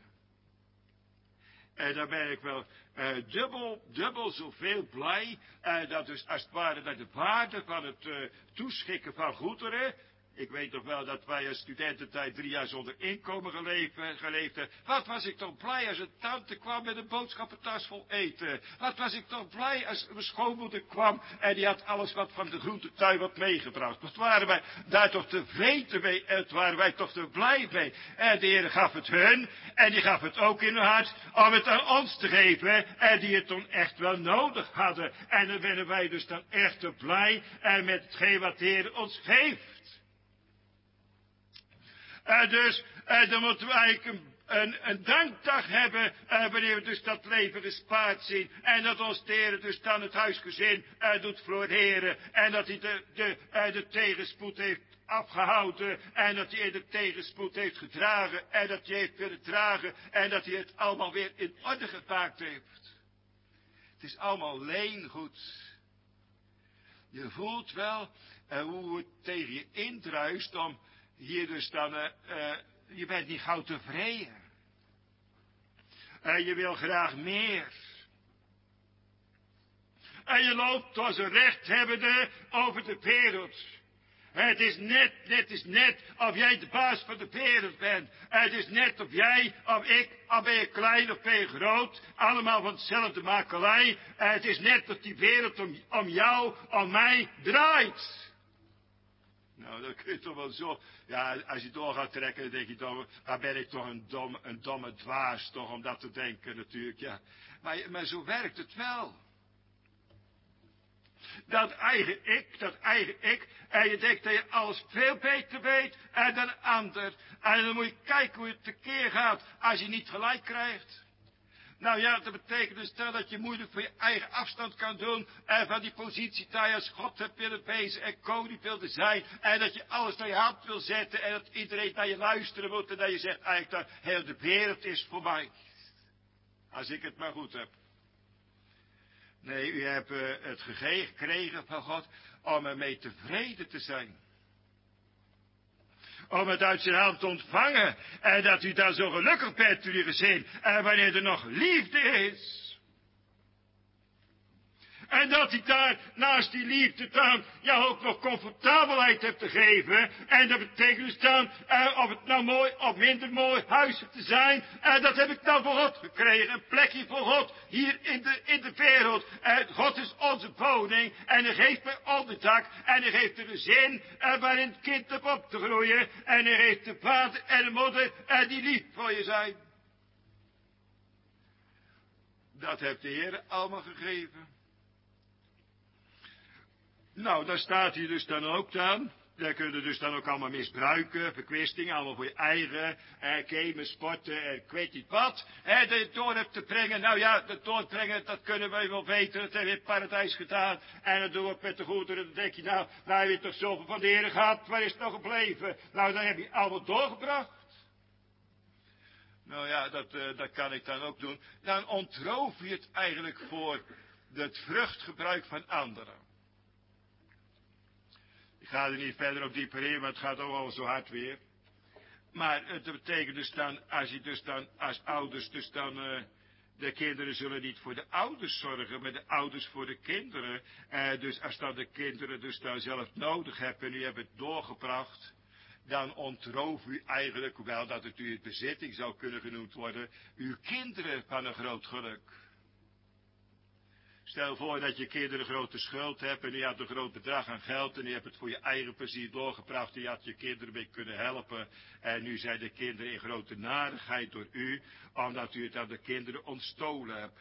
En dan ben ik wel dubbel zoveel blij. Dat dus als het ware dat de waarde van het toeschikken van goederen. Ik weet nog wel dat wij als studententijd 3 jaar zonder inkomen geleefd hebben. Wat was ik toch blij als een tante kwam met een boodschappentas vol eten. Wat was ik toch blij als mijn schoonmoeder kwam en die had alles wat van de groentetuin wat meegebracht. Wat waren wij daar toch tevreden mee en waren wij toch te blij mee. En de Heer gaf het hun en die gaf het ook in hun hart om het aan ons te geven. En die het dan echt wel nodig hadden. En dan werden wij dus dan echt te blij met hetgeen wat de Heer ons geeft. Dus dan moeten we eigenlijk een dankdag hebben, wanneer we dus dat leven gespaard zien. En dat ons de Heer dus dan het huisgezin doet floreren. En dat hij de tegenspoed heeft afgehouden. En dat hij de tegenspoed heeft gedragen. En dat hij heeft willen dragen. En dat hij het allemaal weer in orde gemaakt heeft. Het is allemaal leengoed. Je voelt wel hoe het tegen je indruist om hier dus dan... je bent niet gauw tevreden. En je wil graag meer. En je loopt als een rechthebbende over de wereld. Het is net of jij de baas van de wereld bent. Het is net of jij, of ik, of ben je klein of ben je groot. Allemaal van hetzelfde makelij. Het is net of die wereld om jou, om mij draait. Nou, dat kun je toch wel zo... Ja, als je door gaat trekken, dan denk je toch... Dan ben ik toch een domme dwaas, toch, om dat te denken natuurlijk, ja. Maar zo werkt het wel. Dat eigen ik. En je denkt dat je alles veel beter weet dan een ander. En dan moet je kijken hoe het tekeer gaat als je niet gelijk krijgt. Nou ja, dat betekent dus dat je moeilijk voor je eigen afstand kan doen. En van die positie dat je als God hebt willen wezen en koning wilde zijn. En dat je alles naar je hand wil zetten. En dat iedereen naar je luisteren moet. En dat je zegt eigenlijk dat heel de wereld is voor mij. Als ik het maar goed heb. Nee, u hebt het gekregen van God om ermee tevreden te zijn. Om het uit zijn hand te ontvangen. En dat u daar zo gelukkig bent in uw gezin. En wanneer er nog liefde is. En dat hij daar naast die liefde dan jou ook nog comfortabelheid hebt te geven. En dat betekent dus dan, of het nou mooi of minder mooi huis te zijn. En dat heb ik dan voor God gekregen. Een plekje voor God hier in de wereld. God is onze woning. En hij geeft mij onderdak. En hij geeft er een gezin waarin het kind op te groeien. En hij geeft de vader en de moeder die lief voor je zijn. Dat heeft de Heer allemaal gegeven. Nou, daar staat hij dus dan ook dan. Daar kun je dus dan ook allemaal misbruiken, verkwistingen, allemaal voor je eigen, gamen, sporten, ik weet niet wat. Dat je het door hebt te brengen. Nou ja, dat doorbrengen, dat kunnen wij wel weten. Dat hebben we in het paradijs gedaan. En dat doen we met de goederen. Dan denk je, nou heb je toch zoveel van de Heer gehad. Waar is het nog gebleven? Nou, dan heb je allemaal doorgebracht. Nou ja, dat kan ik dan ook doen. Dan ontroof je het eigenlijk voor het vruchtgebruik van anderen. Ik ga er niet verder op dieper in, maar het gaat ook al zo hard weer. Maar het betekent dus dan, als je dus dan als ouders, dus dan, de kinderen zullen niet voor de ouders zorgen, maar de ouders voor de kinderen. Dus als dan de kinderen dus dan zelf nodig hebben en u hebt het doorgebracht, dan ontroof u eigenlijk, hoewel dat het u het bezitting zou kunnen genoemd worden, uw kinderen van een groot geluk. Stel voor dat je kinderen een grote schuld hebt en je had een groot bedrag aan geld en je hebt het voor je eigen plezier doorgebracht en je had je kinderen mee kunnen helpen. En nu zijn de kinderen in grote narigheid door u, omdat u het aan de kinderen ontstolen hebt.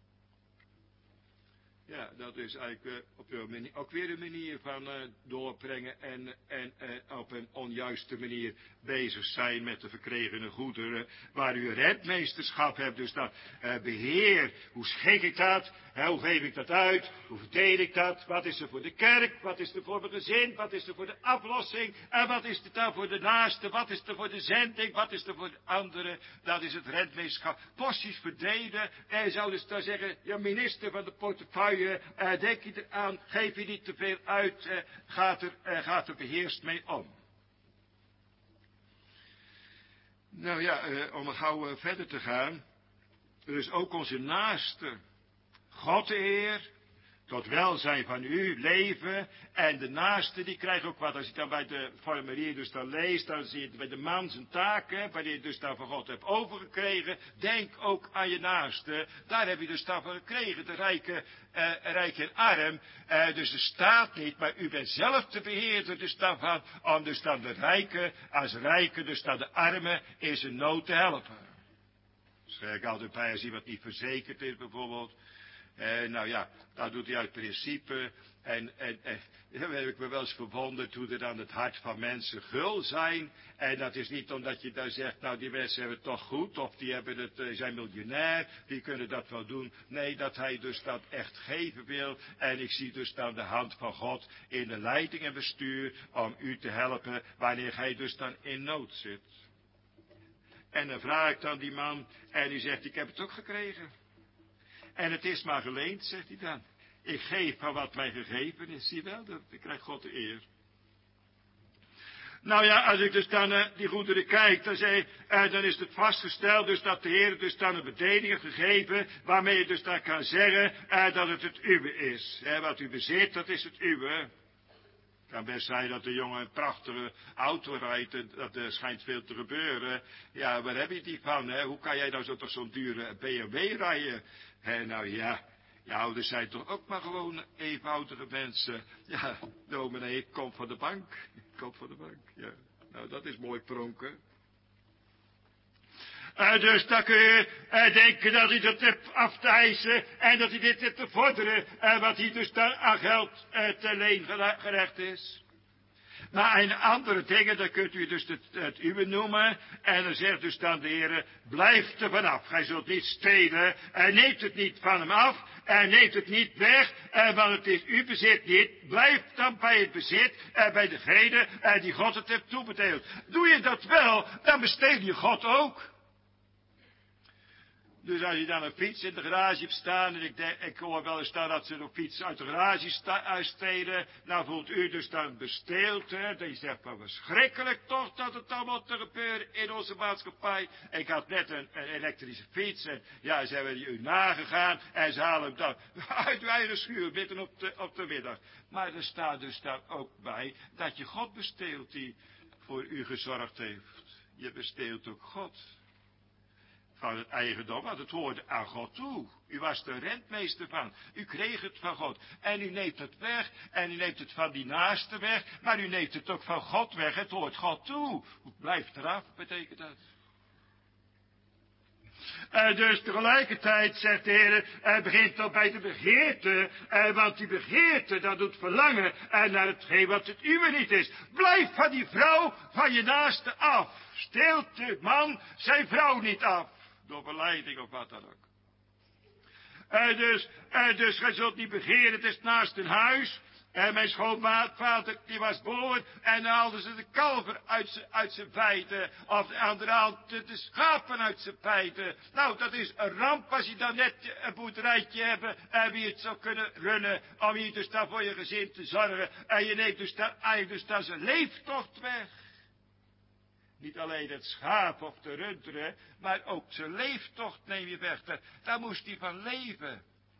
Ja, dat is eigenlijk op uw manier, ook weer een manier van doorbrengen en op een onjuiste manier bezig zijn met de verkregene goederen, waar u redmeesterschap hebt. Dus dat beheer, hoe schenk ik dat? Hoe geef ik dat uit? Hoe verdeel ik dat? Wat is er voor de kerk? Wat is er voor mijn gezin? Wat is er voor de aflossing? En wat is er dan voor de naaste? Wat is er voor de zending? Wat is er voor de anderen? Dat is het redmeesterschap. Porties verdelen. En zou dus dan zeggen, ja, minister van de portefeuille, denk je eraan, geef je niet te veel uit, gaat er beheerst mee om. Nou ja, om gauw verder te gaan. Dus ook onze naaste. God de Heer, tot welzijn van u, leven. En de naaste, die krijgt ook wat. Als je dan bij de formulier dus dan leest, dan zie je bij de man zijn taken, wanneer je dus dan van God hebt overgekregen. Denk ook aan je naaste. Daar heb je dus dan van gekregen, de rijk en arm. Dus er staat niet, maar u bent zelf de beheerder dus dan van, om dus dan de rijken, als rijken dus dan de armen in zijn nood te helpen. Schrijf ik altijd bij als iemand niet verzekerd is bijvoorbeeld. Nou ja, dat doet hij uit principe. En dan heb ik me wel eens verwonderd hoe er dan het hart van mensen gul zijn. En dat is niet omdat je dan zegt, nou die mensen hebben het toch goed, of die zijn miljonair, die kunnen dat wel doen. Nee, dat hij dus dat echt geven wil. En ik zie dus dan de hand van God in de leiding en bestuur om u te helpen wanneer hij dus dan in nood zit. En dan vraag ik dan die man en die zegt, ik heb het ook gekregen. En het is maar geleend, zegt hij dan. Ik geef van wat mij gegeven is. Zie wel, dan krijgt God de eer. Nou ja, als ik dus dan die goederen kijk, dan is het vastgesteld dus dat de Heer dus dan een bedeling heeft gegeven, waarmee je dus dan kan zeggen dat het uwe is. Wat u bezit, dat is het uwe. Het kan best zijn dat de jongen een prachtige auto rijdt, en dat schijnt veel te gebeuren. Ja, waar heb je die van? Hoe kan jij nou toch zo'n dure BMW rijden? Nou ja, je ouders zijn toch ook maar gewoon eenvoudige mensen. Ja, dominee, ik kom van de bank. Ik kom van de bank, ja. Nou, dat is mooi pronken. Dus dan kun je denken dat hij dat hebt af te eisen en dat hij dit heeft te vorderen, wat hij dus dan aan geld te leen gerecht is. Maar in andere dingen, dan kunt u dus het uwe noemen. En dan zegt dus dan de Heer, blijf er vanaf. Gij zult niet stelen. Neemt het niet van hem af. Neemt het niet weg. Want het is uw bezit niet. Blijf dan bij het bezit. Bij degene die God het heeft toebedeeld. Doe je dat wel, dan besteel je God ook. Dus als je dan een fiets in de garage hebt staan, en ik hoor wel eens staan dat ze een fiets uit de garage uitsteden, nou voelt u dus dan besteeld, hè? Dat je zegt van verschrikkelijk toch dat het allemaal te gebeuren in onze maatschappij. Ik had net een elektrische fiets en ja, ze hebben u nagegaan en ze halen hem dan uit uw eigen schuur midden op de middag. Maar er staat dus dan ook bij dat je God besteelt die voor u gezorgd heeft. Je besteelt ook God. Van het eigendom, want het hoorde aan God toe. U was de rentmeester van. U kreeg het van God. En u neemt het weg. En u neemt het van die naaste weg. Maar u neemt het ook van God weg. Het hoort God toe. Blijf eraf, betekent dat. Dus tegelijkertijd, zegt de Heer, het begint al bij de begeerte. Want die begeerte, dat doet verlangen naar hetgeen wat het uwe niet is. Blijf van die vrouw van je naaste af. Steelt de man zijn vrouw niet af. Door verleiding of wat dan ook. Dus gij zult niet begeren, het is naast een huis. Mijn schoonvader, die was boven. En dan haalden ze de kalver uit zijn feiten. Of aan de hand de schapen uit zijn feiten. Nou, dat is een ramp als je dan net een boerderijtje hebt. En wie het zou kunnen runnen. Om hier dus daar voor je gezin te zorgen. En je neemt dus daar eigenlijk dus zijn leeftocht weg. Niet alleen het schaap of de runderen, maar ook zijn leeftocht neem je weg. Daar moest hij van leven.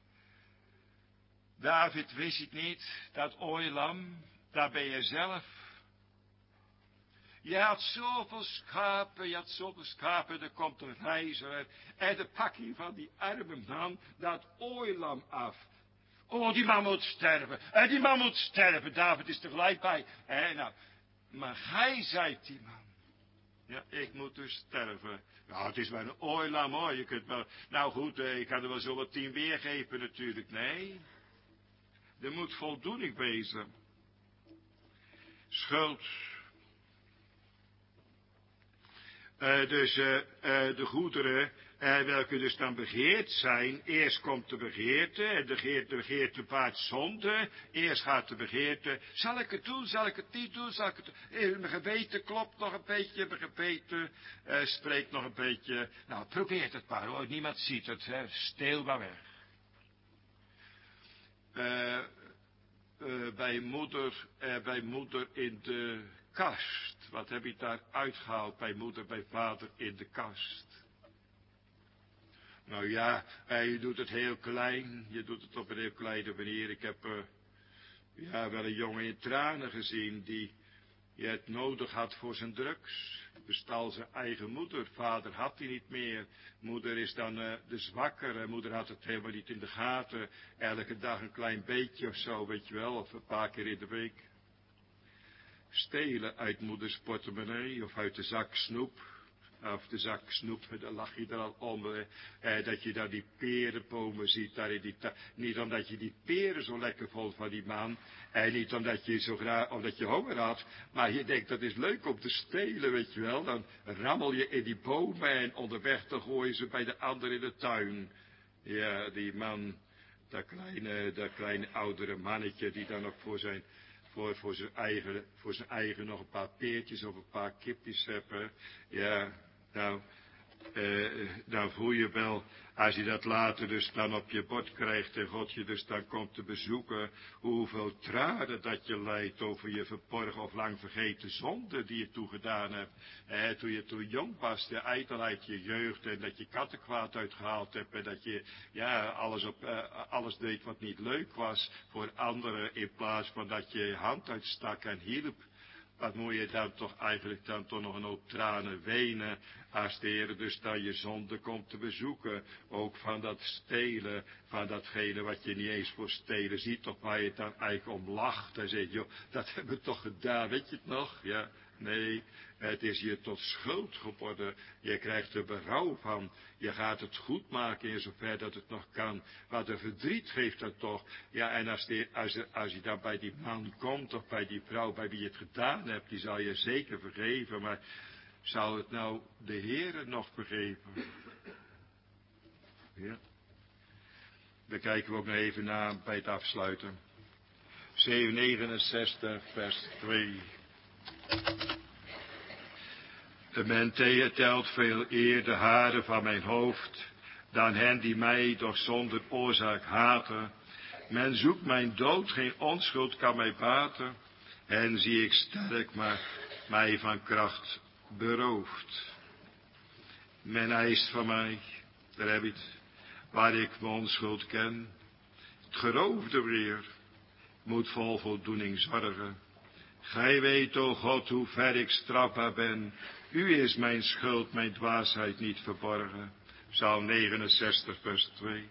David wist het niet, dat ooilam, daar ben je zelf. Je had zoveel schapen, er komt een reiziger. En dan pak je van die arme man dat ooilam af. Oh, die man moet sterven. Die man moet sterven, David is er gelijk bij. Nou, maar gij zijt die man. Ja, ik moet dus sterven. Nou, het is maar een ooilam hoor. Je kunt wel, nou goed, ik kan er wel zo wat 10 weergeven natuurlijk. Nee. Er moet voldoening wezen. Schuld. De goederen, welke dus dan begeerd zijn. Eerst komt de begeerte. En de begeerte baart zonde. Eerst gaat de begeerte. Zal ik het doen? Zal ik het niet doen? Zal ik het doen? Mijn geweten klopt nog een beetje. Mijn geweten spreekt nog een beetje. Nou, probeer het maar hoor. Niemand ziet het. Hè. Steel maar weg. Bij moeder in de kast. Wat heb je daar uitgehaald bij moeder, bij vader in de kast? Nou ja, je doet het heel klein. Je doet het op een heel kleine manier. Ik heb wel een jongen in tranen gezien die het nodig had voor zijn drugs. Bestal zijn eigen moeder. Vader had hij niet meer. Moeder is dan de zwakkere. Moeder had het helemaal niet in de gaten. Elke dag een klein beetje of zo, weet je wel. Of een paar keer in de week. Stelen uit moeders portemonnee of uit de zak snoep. of de zak snoep, dan lach je er al om. Dat je daar die perenbomen ziet, daar in die niet omdat je die peren zo lekker vond van die man, niet omdat je zo graag, omdat je honger had, maar je denkt dat is leuk om te stelen, weet je wel. Dan rammel je in die bomen en onderweg dan gooi je ze bij de ander in de tuin. Ja, die man, dat kleine oudere mannetje die dan ook voor zijn eigen nog een paar peertjes of een paar kipjes hebben. Ja, nou voel je wel, als je dat later dus dan op je bord krijgt en God je dus dan komt te bezoeken, hoeveel tranen dat je lijdt over je verborgen of lang vergeten zonde die je toegedaan hebt. Toen je jong was, de ijdelheid je jeugd en dat je kattenkwaad uitgehaald hebt en dat je alles deed wat niet leuk was voor anderen in plaats van dat je je hand uitstak en hielp. Wat moet je dan toch eigenlijk dan toch nog een hoop tranen wenen als de Heer dus dan je zonde komt te bezoeken. Ook van dat stelen, van datgene wat je niet eens voor stelen ziet, toch waar je dan eigenlijk om lacht. En zegt, joh, dat hebben we toch gedaan, weet je het nog? Ja, nee, het is je tot schuld geworden. Je krijgt er berouw van. Je gaat het goed maken in zover dat het nog kan. Wat een verdriet geeft dat toch. Ja, en als je dan bij die man komt of bij die vrouw bij wie je het gedaan hebt, die zal je zeker vergeven. Maar zou het nou de Heere nog vergeven? Ja. Daar kijken we ook nog even naar bij het afsluiten. 69 vers 2. Men telt veel eer de haren van mijn hoofd, dan hen die mij doch zonder oorzaak haten. Men zoekt mijn dood, geen onschuld kan mij baten. Hen zie ik sterk, maar mij van kracht beroofd. Men eist van mij, daar heb je het, waar ik mijn onschuld ken. Het geroofde weer moet vol voldoening zorgen. Gij weet, o God, hoe ver ik strafbaar ben. U is mijn schuld, mijn dwaasheid niet verborgen. Psalm 69, vers 2.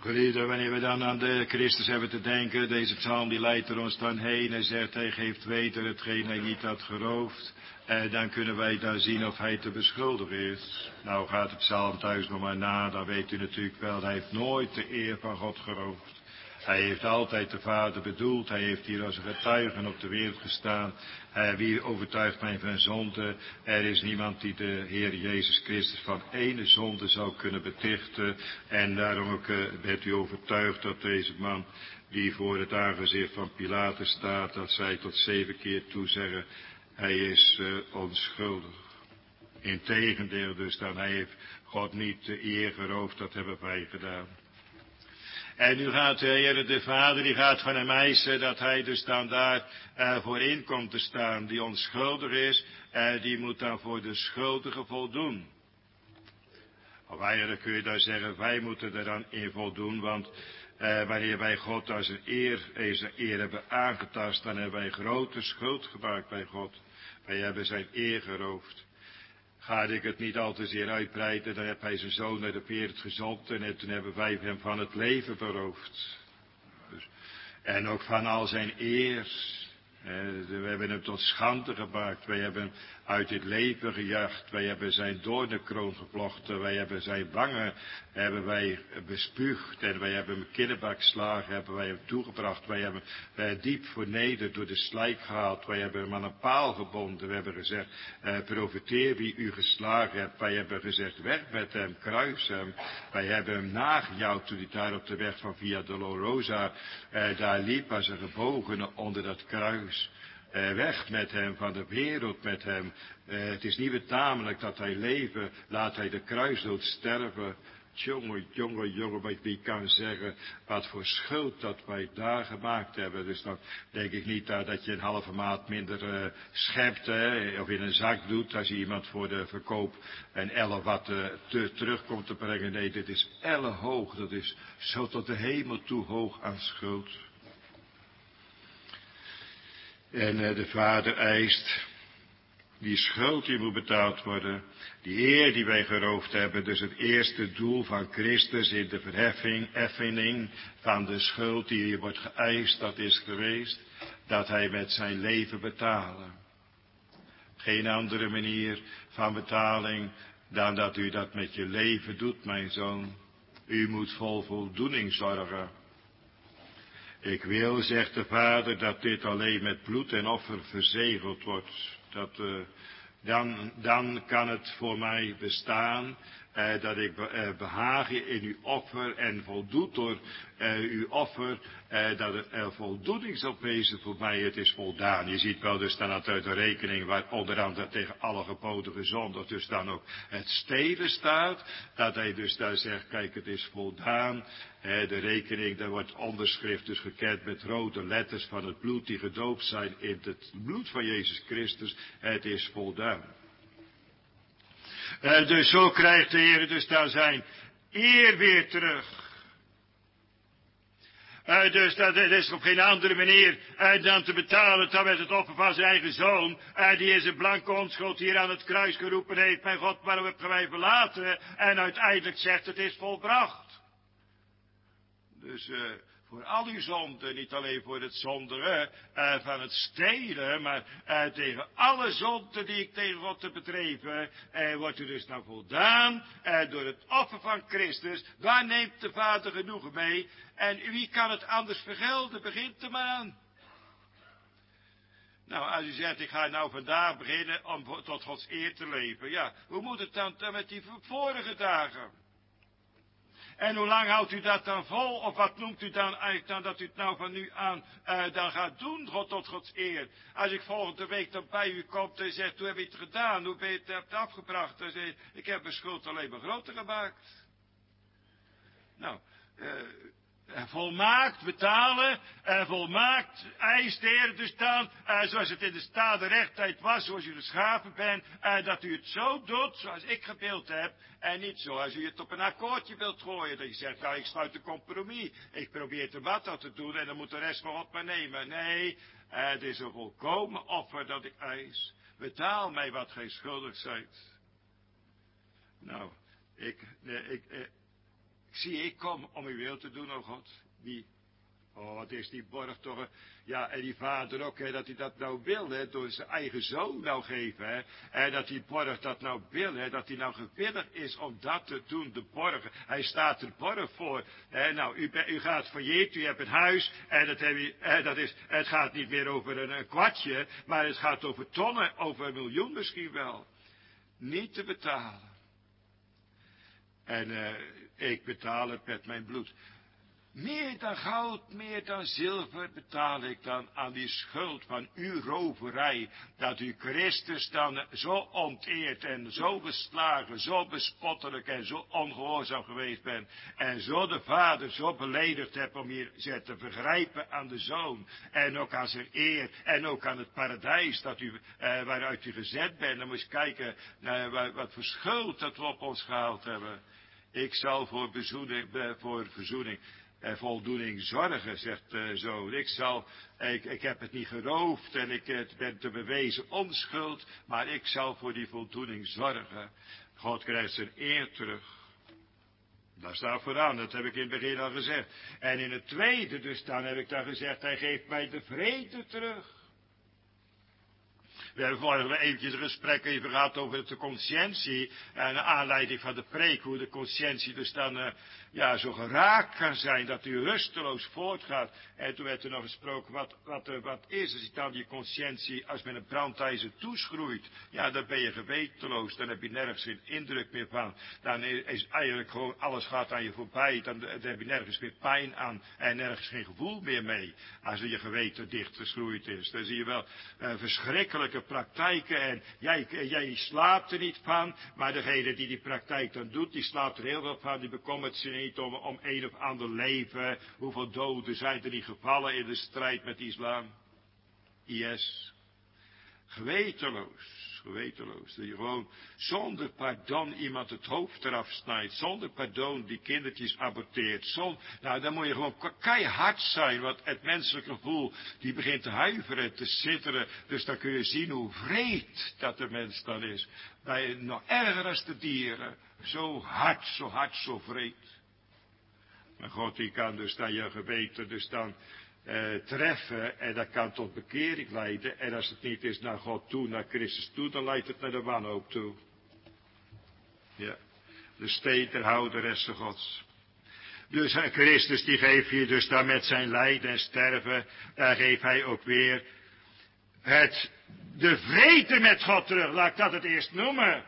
Geliefden, wanneer we dan aan de Christus hebben te denken, deze psalm die leidt er ons dan heen en zegt, hij geeft weten hetgeen hij niet had geroofd. Dan kunnen wij dan zien of hij te beschuldigen is. Nou gaat de psalm thuis nog maar na, dan weet u natuurlijk wel, hij heeft nooit de eer van God geroofd. Hij heeft altijd de Vader bedoeld. Hij heeft hier als een getuige op de wereld gestaan. Wie overtuigt mij van zonde? Er is niemand die de Heer Jezus Christus van ene zonde zou kunnen betichten. En daarom ook bent u overtuigd dat deze man die voor het aangezicht van Pilatus staat, dat zij tot 7 keer toe zeggen, hij is onschuldig. Integendeel dus dan, hij heeft God niet de eer geroofd, dat hebben wij gedaan. En nu gaat de Heer, de Vader, die gaat van hem eisen dat hij dus dan daar voorin komt te staan. Die onschuldig is, die moet dan voor de schuldige voldoen. Of eigenlijk kun je daar zeggen, wij moeten er dan in voldoen, want wanneer wij God als een eer hebben aangetast, dan hebben wij grote schuld gemaakt bij God. Wij hebben zijn eer geroofd. Ga ik het niet al te zeer uitbreiden, dan heeft hij zijn zoon naar de wereld gezonden en toen hebben wij hem van het leven beroofd. Dus, en ook van al zijn eer. We hebben hem tot schande gemaakt. Wij hebben hem uit het leven gejaagd. Wij hebben zijn doornenkroon gevlochten. Wij hebben zijn wangen bespuugd. En wij hebben hem kinderbakslagen hebben wij hem toegebracht. Wij hebben hem diep vernederd door de slijk gehaald. Wij hebben hem aan een paal gebonden. We hebben gezegd, profiteer wie u geslagen hebt. Wij hebben gezegd, weg met hem, kruis hem. Wij hebben hem nagejouwd toen hij daar op de weg van Via Dolorosa daar liep als een gebogene onder dat kruis. Weg met hem, van de wereld met hem. Het is niet betamelijk dat hij leven, laat hij de kruisdood sterven. Jongen, maar wie kan zeggen wat voor schuld dat wij daar gemaakt hebben. Dus dan denk ik niet dat je een halve maat minder schept, of in een zak doet als je iemand voor de verkoop een elle wat terug komt te brengen. Nee, dit is elle hoog, dat is zo tot de hemel toe hoog aan schuld. En de Vader eist, die schuld die moet betaald worden, die eer die wij geroofd hebben, dus het eerste doel van Christus in de verheffing van de schuld die hier wordt geëist, dat is geweest, dat hij met zijn leven betalen. Geen andere manier van betaling dan dat u dat met je leven doet, mijn zoon. U moet vol voldoening zorgen. Ik wil, zegt de Vader, dat dit alleen met bloed en offer verzegeld wordt. Dan kan het voor mij bestaan dat ik behaag in uw offer en voldoet door uw offer, dat het voldoening zal wezen voor mij, het is voldaan. Je ziet wel dus dan uit de rekening waar onder andere tegen alle geboden gezondigd dus dan ook het stelen staat, dat hij dus daar zegt, kijk het is voldaan. De rekening, daar wordt onderschrift dus gekend met rode letters van het bloed die gedoopt zijn in het bloed van Jezus Christus. Het is voldaan. Dus zo krijgt de Heer dus dan zijn eer weer terug. Dus dat is op geen andere manier dan te betalen dan met het offer van zijn eigen zoon. Die is een blanke onschuld hier aan het kruis geroepen heeft. Mijn God, waarom heb je mij verlaten? En uiteindelijk zegt het is volbracht. Dus voor al uw zonden, niet alleen voor het zondigen van het stelen, maar tegen alle zonden die ik tegen God heb bedreven, wordt u dus nou voldaan door het offer van Christus. Waar neemt de Vader genoegen mee? En wie kan het anders vergelden? Begint er maar aan. Nou, als u zegt, ik ga nou vandaag beginnen om tot Gods eer te leven. Ja, hoe moet het dan met die vorige dagen? En hoe lang houdt u dat dan vol? Of wat noemt u dan eigenlijk dan dat u het nou van nu aan dan gaat doen, God tot Gods eer? Als ik volgende week dan bij u kom en zegt, hoe heb je het gedaan? Hoe ben je het afgebracht? Dan zeg je, ik heb mijn schuld alleen maar groter gemaakt. Nou, volmaakt betalen, volmaakt eist de Heer dus dan, zoals het in de stade rechtheid was, zoals u de schapen bent, dat u het zo doet, zoals ik gebeeld heb, en niet zoals u het op een akkoordje wilt gooien, dat je zegt, nou, ik sluit een compromis, ik probeer er wat aan te doen, en dan moet de rest van God maar nemen. Nee, het is een volkomen offer dat ik eis. Betaal mij wat gij schuldig zijt. Nou, ik Zie, ik kom om uw wil te doen, o God. Wat is die borg toch, ja, en die vader ook, hè, dat hij dat nou wil, hè, door zijn eigen zoon nou geven, hè, en dat die borg dat nou wil, hè, dat hij nou gewillig is om dat te doen, de borg. Hij staat er borg voor, hè, nou, u gaat failliet, u hebt een huis, en het gaat niet meer over een kwartje, maar het gaat over tonnen, over 1 miljoen misschien wel. Niet te betalen. En ik betaal het met mijn bloed. Meer dan goud, meer dan zilver betaal ik dan aan die schuld van uw roverij, dat u Christus dan zo onteerd en zo beslagen, zo bespottelijk en zo ongehoorzaam geweest bent, en zo de Vader zo beledigd hebt om hier zich te vergrijpen aan de Zoon, en ook aan zijn eer, en ook aan het paradijs dat waaruit u gezet bent. Dan moet je kijken wat voor schuld dat we op ons gehaald hebben. Ik zal voor verzoening en voldoening zorgen, zegt de zoon. Ik heb het niet geroofd en ik ben te bewezen onschuld, maar ik zal voor die voldoening zorgen. God krijgt zijn eer terug. Daar staat vooraan, dat heb ik in het begin al gezegd. En in het tweede, dus dan heb ik dan gezegd, hij geeft mij de vrede terug. We hebben vorige eventjes een gesprek even gehad over de conscientie. En de aanleiding van de preek, hoe de conscientie dus dan zo geraakt kan zijn, dat u rusteloos voortgaat. En toen werd er nog gesproken, wat is als dan die conscientie als met een brandijzer toeschroeit? Ja, dan ben je gewetenloos, dan heb je nergens geen indruk meer van. Dan is eigenlijk gewoon, alles gaat aan je voorbij, dan heb je nergens meer pijn aan en nergens geen gevoel meer mee. Als je geweten dichtgeschroeid is, dan zie je wel verschrikkelijke praktijken en jij slaapt er niet van, maar degene die die praktijk dan doet, die slaapt er heel veel van, die bekommert zich niet om een of ander leven. Hoeveel doden zijn er niet gevallen in de strijd met islam? IS. Gewetenloos. Dat je gewoon zonder pardon iemand het hoofd eraf snijdt. Zonder pardon die kindertjes aborteert. Nou, dan moet je gewoon keihard zijn. Want het menselijk gevoel, die begint te huiveren, te sidderen. Dus dan kun je zien hoe wreed dat de mens dan is. Nog erger als de dieren. Zo hard, zo wreed. Maar God die kan dus dan je geweten dus dan treffen en dat kan tot bekering leiden. En als het niet is naar God toe, naar Christus toe, dan leidt het naar de wanhoop toe. Ja, de steterhouderesse Gods. Dus Christus die geeft hier dus dan met zijn lijden en sterven, daar geeft hij ook weer de vrede met God terug. Laat ik dat het eerst noemen.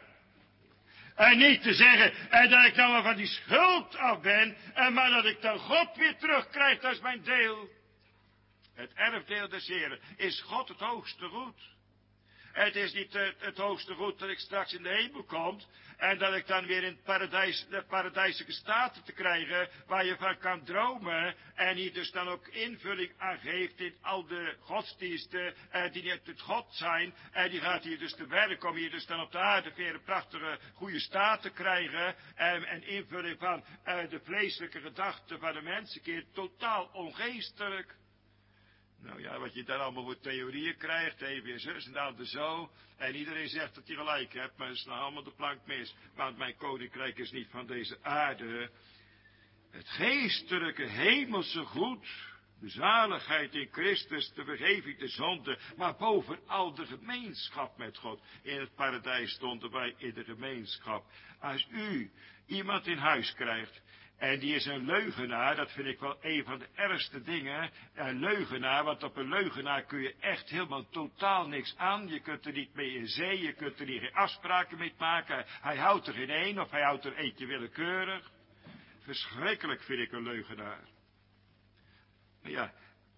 En niet te zeggen dat ik nou maar van die schuld af ben, maar dat ik dan God weer terugkrijg, dat is mijn deel. Het erfdeel des Heren is God het hoogste goed. Het is niet het hoogste goed dat ik straks in de hemel kom en dat ik dan weer in het paradijs, de paradijselijke staten te krijgen waar je van kan dromen en die dus dan ook invulling aan geeft in al de godsdiensten die niet uit God zijn en die gaat hier dus te werk om hier dus dan op de aarde weer een prachtige goede staat te krijgen en invulling van de vleeselijke gedachten van de mensenkind totaal ongeestelijk. Nou ja, wat je dan allemaal voor theorieën krijgt, even weer zus en dan de zo. En iedereen zegt dat hij gelijk hebt, maar het is nou allemaal de plank mis. Want mijn koninkrijk is niet van deze aarde. Het geestelijke, hemelse goed, de zaligheid in Christus, de vergeving de zonde, maar bovenal de gemeenschap met God. In het paradijs stonden wij in de gemeenschap. Als u iemand in huis krijgt, en die is een leugenaar, dat vind ik wel een van de ergste dingen. Een leugenaar, want op een leugenaar kun je echt helemaal totaal niks aan. Je kunt er niet mee in zee, je kunt er niet geen afspraken mee maken. Hij houdt er geen één of hij houdt er eentje willekeurig. Verschrikkelijk vind ik een leugenaar. Ja,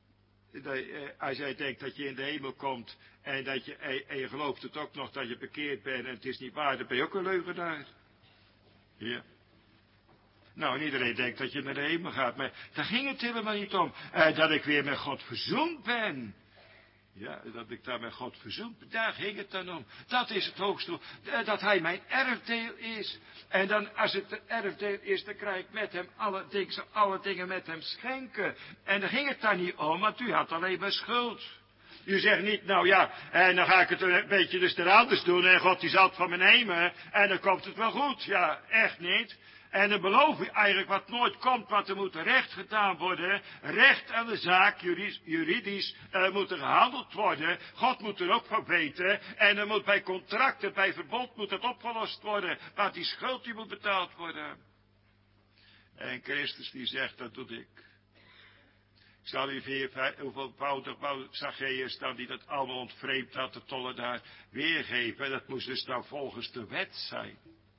als jij denkt dat je in de hemel komt en je gelooft het ook nog dat je bekeerd bent en het is niet waar, dan ben je ook een leugenaar. Ja. Nou, en iedereen denkt dat je naar de hemel gaat, maar daar ging het helemaal niet om. Dat ik weer met God verzoend ben. Ja, dat ik daar met God verzoend ben, daar ging het dan om. Dat is het hoogste, dat hij mijn erfdeel is. En dan, als het een erfdeel is, dan krijg ik met hem alle dingen met hem schenken. En daar ging het dan niet om, want u had alleen maar schuld. U zegt niet, nou ja, en dan ga ik het een beetje dus anders doen en God die zal het van me nemen en dan komt het wel goed. Ja, echt niet. En dan beloof je eigenlijk wat nooit komt, want er moet recht gedaan worden. Recht aan de zaak, juridisch moet er gehandeld worden. God moet er ook van weten. En er moet bij contracten, bij verbond moet het opgelost worden. Want die schuld die moet betaald worden. En Christus die zegt, dat doe ik. Ik zal u weer hoeveelvoudig Zacchaeus dan die dat allemaal ontvreemd had, de tollenaar, weergeven. Dat moest dus nou volgens de wet zijn.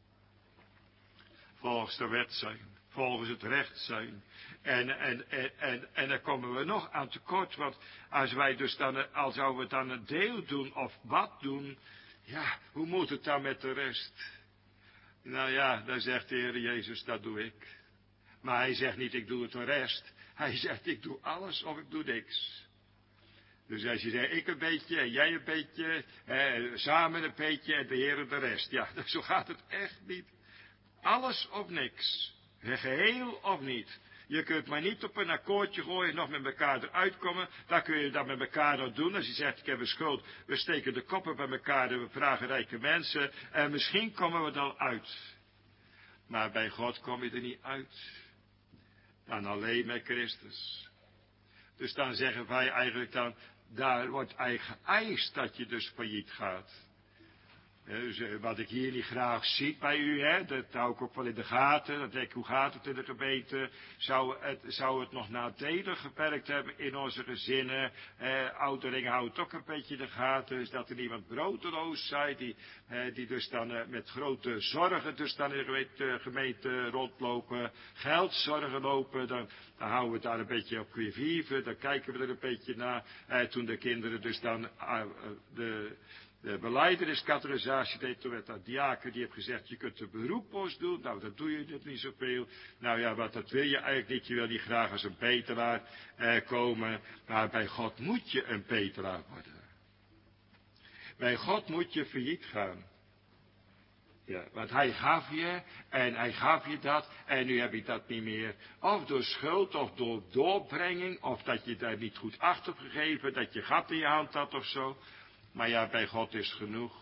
Volgens de wet zijn. Volgens het recht zijn. En daar komen we nog aan tekort. Want als wij dus dan, als zouden we dan een deel doen of wat doen. Ja, hoe moet het dan met de rest? Nou ja, dan zegt de Heer Jezus, dat doe ik. Maar hij zegt niet, ik doe het de rest. Hij zegt, ik doe alles of ik doe niks. Dus als je zegt, ik een beetje en jij een beetje, samen een beetje en de Heer de rest. Ja, zo gaat het echt niet. Alles of niks. Geheel of niet. Je kunt maar niet op een akkoordje gooien, nog met elkaar eruit komen. Dan kun je dat met elkaar nog doen. Als je zegt, ik heb een schuld, we steken de koppen bij elkaar en we vragen rijke mensen. En misschien komen we dan uit. Maar bij God kom je er niet uit. Dan alleen met Christus. Dus dan zeggen wij eigenlijk dan, daar wordt eigenlijk geëist dat je dus failliet gaat. Dus wat ik hier niet graag zie bij u, dat hou ik ook wel in de gaten. Dat denk ik, hoe gaat het in de gemeente? Zou het nog nadelig gewerkt hebben in onze gezinnen? Ouderingen houden het ook een beetje in de gaten. Dus dat er iemand brodeloos zijn, die dus dan met grote zorgen dus dan in de gemeente rondlopen. Geldzorgen lopen, dan houden we het daar een beetje op qui-vive. Dan kijken we er een beetje naar. Toen de kinderen dus dan de belijdeniscategorisatie deed toen met dat diaken, die heeft gezegd, je kunt een beroeppost doen. Nou, dat doe je dit niet zoveel. Nou ja, wat dat wil je eigenlijk niet. Je wil niet graag als een bedelaar komen. Maar bij God moet je een bedelaar worden. Bij God moet je failliet gaan. Ja, want hij gaf je en hij gaf je dat en nu heb je dat niet meer. Of door schuld of door doorbrenging of dat je daar niet goed achter hebt gegeven, dat je gat in je hand had of zo. Maar ja, bij God is genoeg.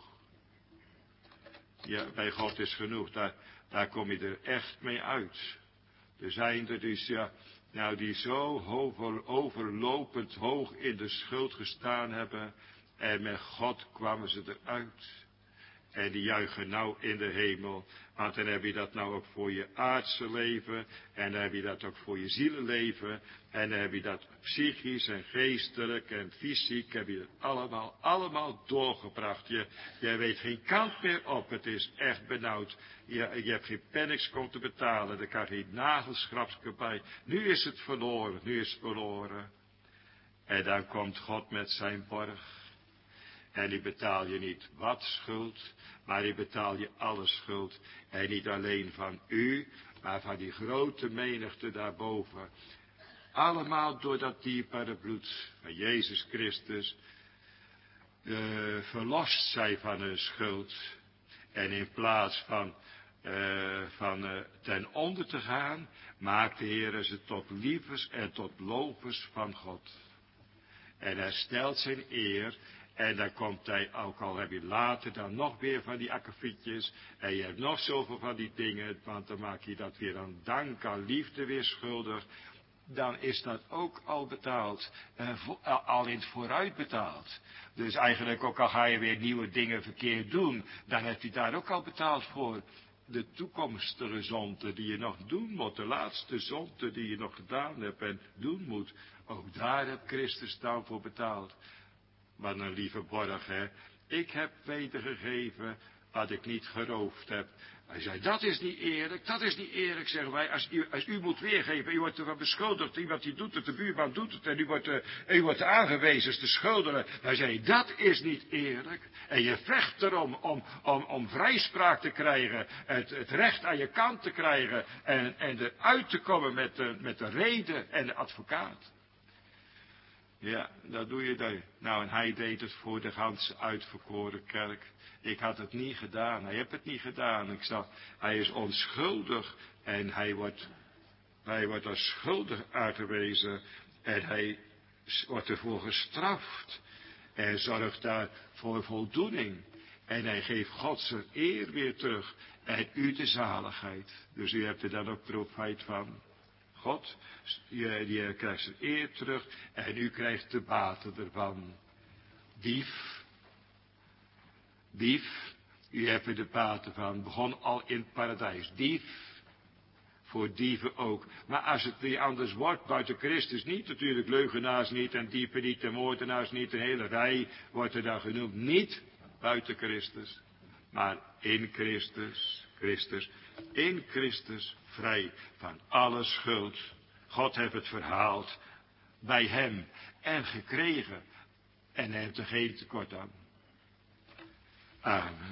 Ja, bij God is genoeg. Daar kom je er echt mee uit. Er zijn er dus, ja, nou die zo overlopend hoog in de schuld gestaan hebben. En met God kwamen ze eruit. En die juichen nou in de hemel. Want dan heb je dat nou ook voor je aardse leven. En dan heb je dat ook voor je zielenleven. En dan heb je dat psychisch en geestelijk en fysiek. Heb je het allemaal doorgebracht. Je weet geen kant meer op. Het is echt benauwd. Je hebt geen penniks om te betalen. Er kan geen nagelschrapje bij. Nu is het verloren. Nu is het verloren. En dan komt God met zijn borg. En die betaal je niet wat schuld, maar die betaal je alle schuld. En niet alleen van u, maar van die grote menigte daarboven. Allemaal door dat dierbare bloed van Jezus Christus. Verlost zij van hun schuld. En in plaats van ten onder te gaan, maakt de Heer ze tot liefers en tot lovers van God. En hij stelt zijn eer. En dan komt hij, ook al heb je later dan nog weer van die akkefietjes. En je hebt nog zoveel van die dingen. Want dan maak je dat weer aan dank, aan liefde weer schuldig. Dan is dat ook al betaald. Al in het vooruit betaald. Dus eigenlijk ook al ga je weer nieuwe dingen verkeerd doen. Dan heb je daar ook al betaald voor. De toekomstige zonde die je nog doen moet. De laatste zonde die je nog gedaan hebt en doen moet. Ook daar heeft Christus dan voor betaald. Maar een lieve borg, hè. Ik heb wedergegeven wat ik niet geroofd heb. Hij zei, dat is niet eerlijk, zeggen wij. Als u moet weergeven, u wordt ervan beschuldigd, iemand die doet het, de buurman doet het, en u wordt aangewezen als de schuldige. Hij zei, dat is niet eerlijk. En je vecht erom, om vrijspraak te krijgen, het recht aan je kant te krijgen, en eruit te komen met de reden en de advocaat. Ja, dat doe je daar. Nou, en hij deed het voor de ganse uitverkoren kerk. Ik had het niet gedaan. Hij heeft het niet gedaan. Ik zag, hij is onschuldig. En hij wordt als schuldig aangewezen. En hij wordt ervoor gestraft. En zorgt daar voor voldoening. En hij geeft God zijn eer weer terug. En u de zaligheid. Dus u hebt er dan ook profijt van. God, die krijgt zijn eer terug. En u krijgt de baten ervan. Dief, u hebt er de baten van. Begon al in het paradijs. Dief, voor dieven ook. Maar als het niet anders wordt, buiten Christus niet, natuurlijk leugenaars niet, en dieven niet, en moordenaars niet, een hele rij wordt er dan genoemd. Niet buiten Christus, maar in Christus. In Christus vrij van alle schuld. God heeft het verhaald bij hem en gekregen. En hij heeft er geen tekort aan. Amen.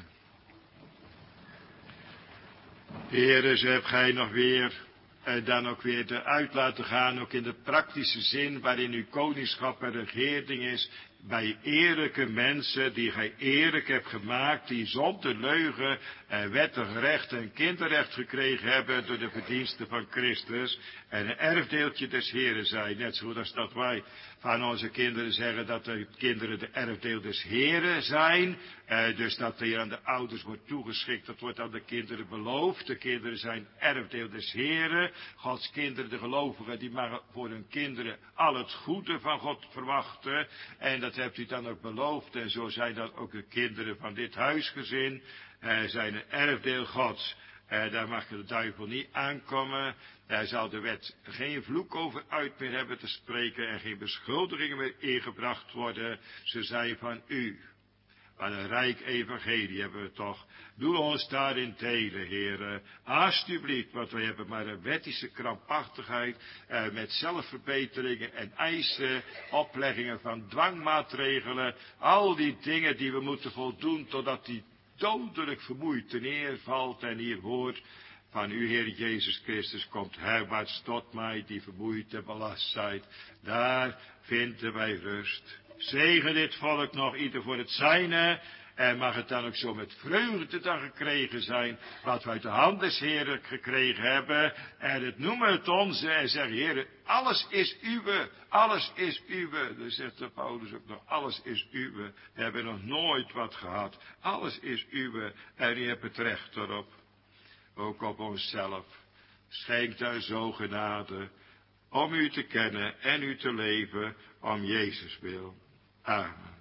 Heere, zo hebt gij nog weer, dan ook weer eruit laten gaan, ook in de praktische zin waarin uw koningschap en regering is, bij eerlijke mensen die gij eerlijk hebt gemaakt, die zonder leugen wettig recht en kinderrecht gekregen hebben door de verdiensten van Christus en een erfdeeltje des Heren zijn. Net zo als dat wij van onze kinderen zeggen dat de kinderen de erfdeel des Heren zijn. Dus dat hier aan de ouders wordt toegeschikt, dat wordt aan de kinderen beloofd. De kinderen zijn erfdeel des Heren. Gods kinderen, de gelovigen, die mogen voor hun kinderen al het goede van God verwachten. En dat hebt u dan ook beloofd. En zo zijn dat ook de kinderen van dit huisgezin. Zijn een erfdeel Gods. Daar mag de duivel niet aankomen. Daar zal de wet geen vloek over uit meer hebben te spreken. En geen beschuldigingen meer ingebracht worden. Ze zijn van u. Wat een rijk evangelie hebben we toch. Doe ons daarin delen, heren. Alsjeblieft, want we hebben maar een wettische krampachtigheid. Met zelfverbeteringen en eisen, opleggingen van dwangmaatregelen. Al die dingen die we moeten voldoen, totdat die dodelijk vermoeid neervalt en hier hoort. Van u, Heer Jezus Christus, komt herwaarts tot mij, die vermoeid en belast zijt. Daar vinden wij rust. Zegen dit volk nog, ieder voor het zijne. En mag het dan ook zo met vreugde dan gekregen zijn, wat we uit de hand des Heren gekregen hebben. En het noemen het onze en zeggen, Heer, alles is uwe, alles is uwe. Dus zegt de Paulus ook nog, alles is uwe. We hebben nog nooit wat gehad. Alles is uwe en u hebt het recht erop. Ook op onszelf. Schenk daar zo genade om u te kennen en u te leven om Jezus wil. Amen.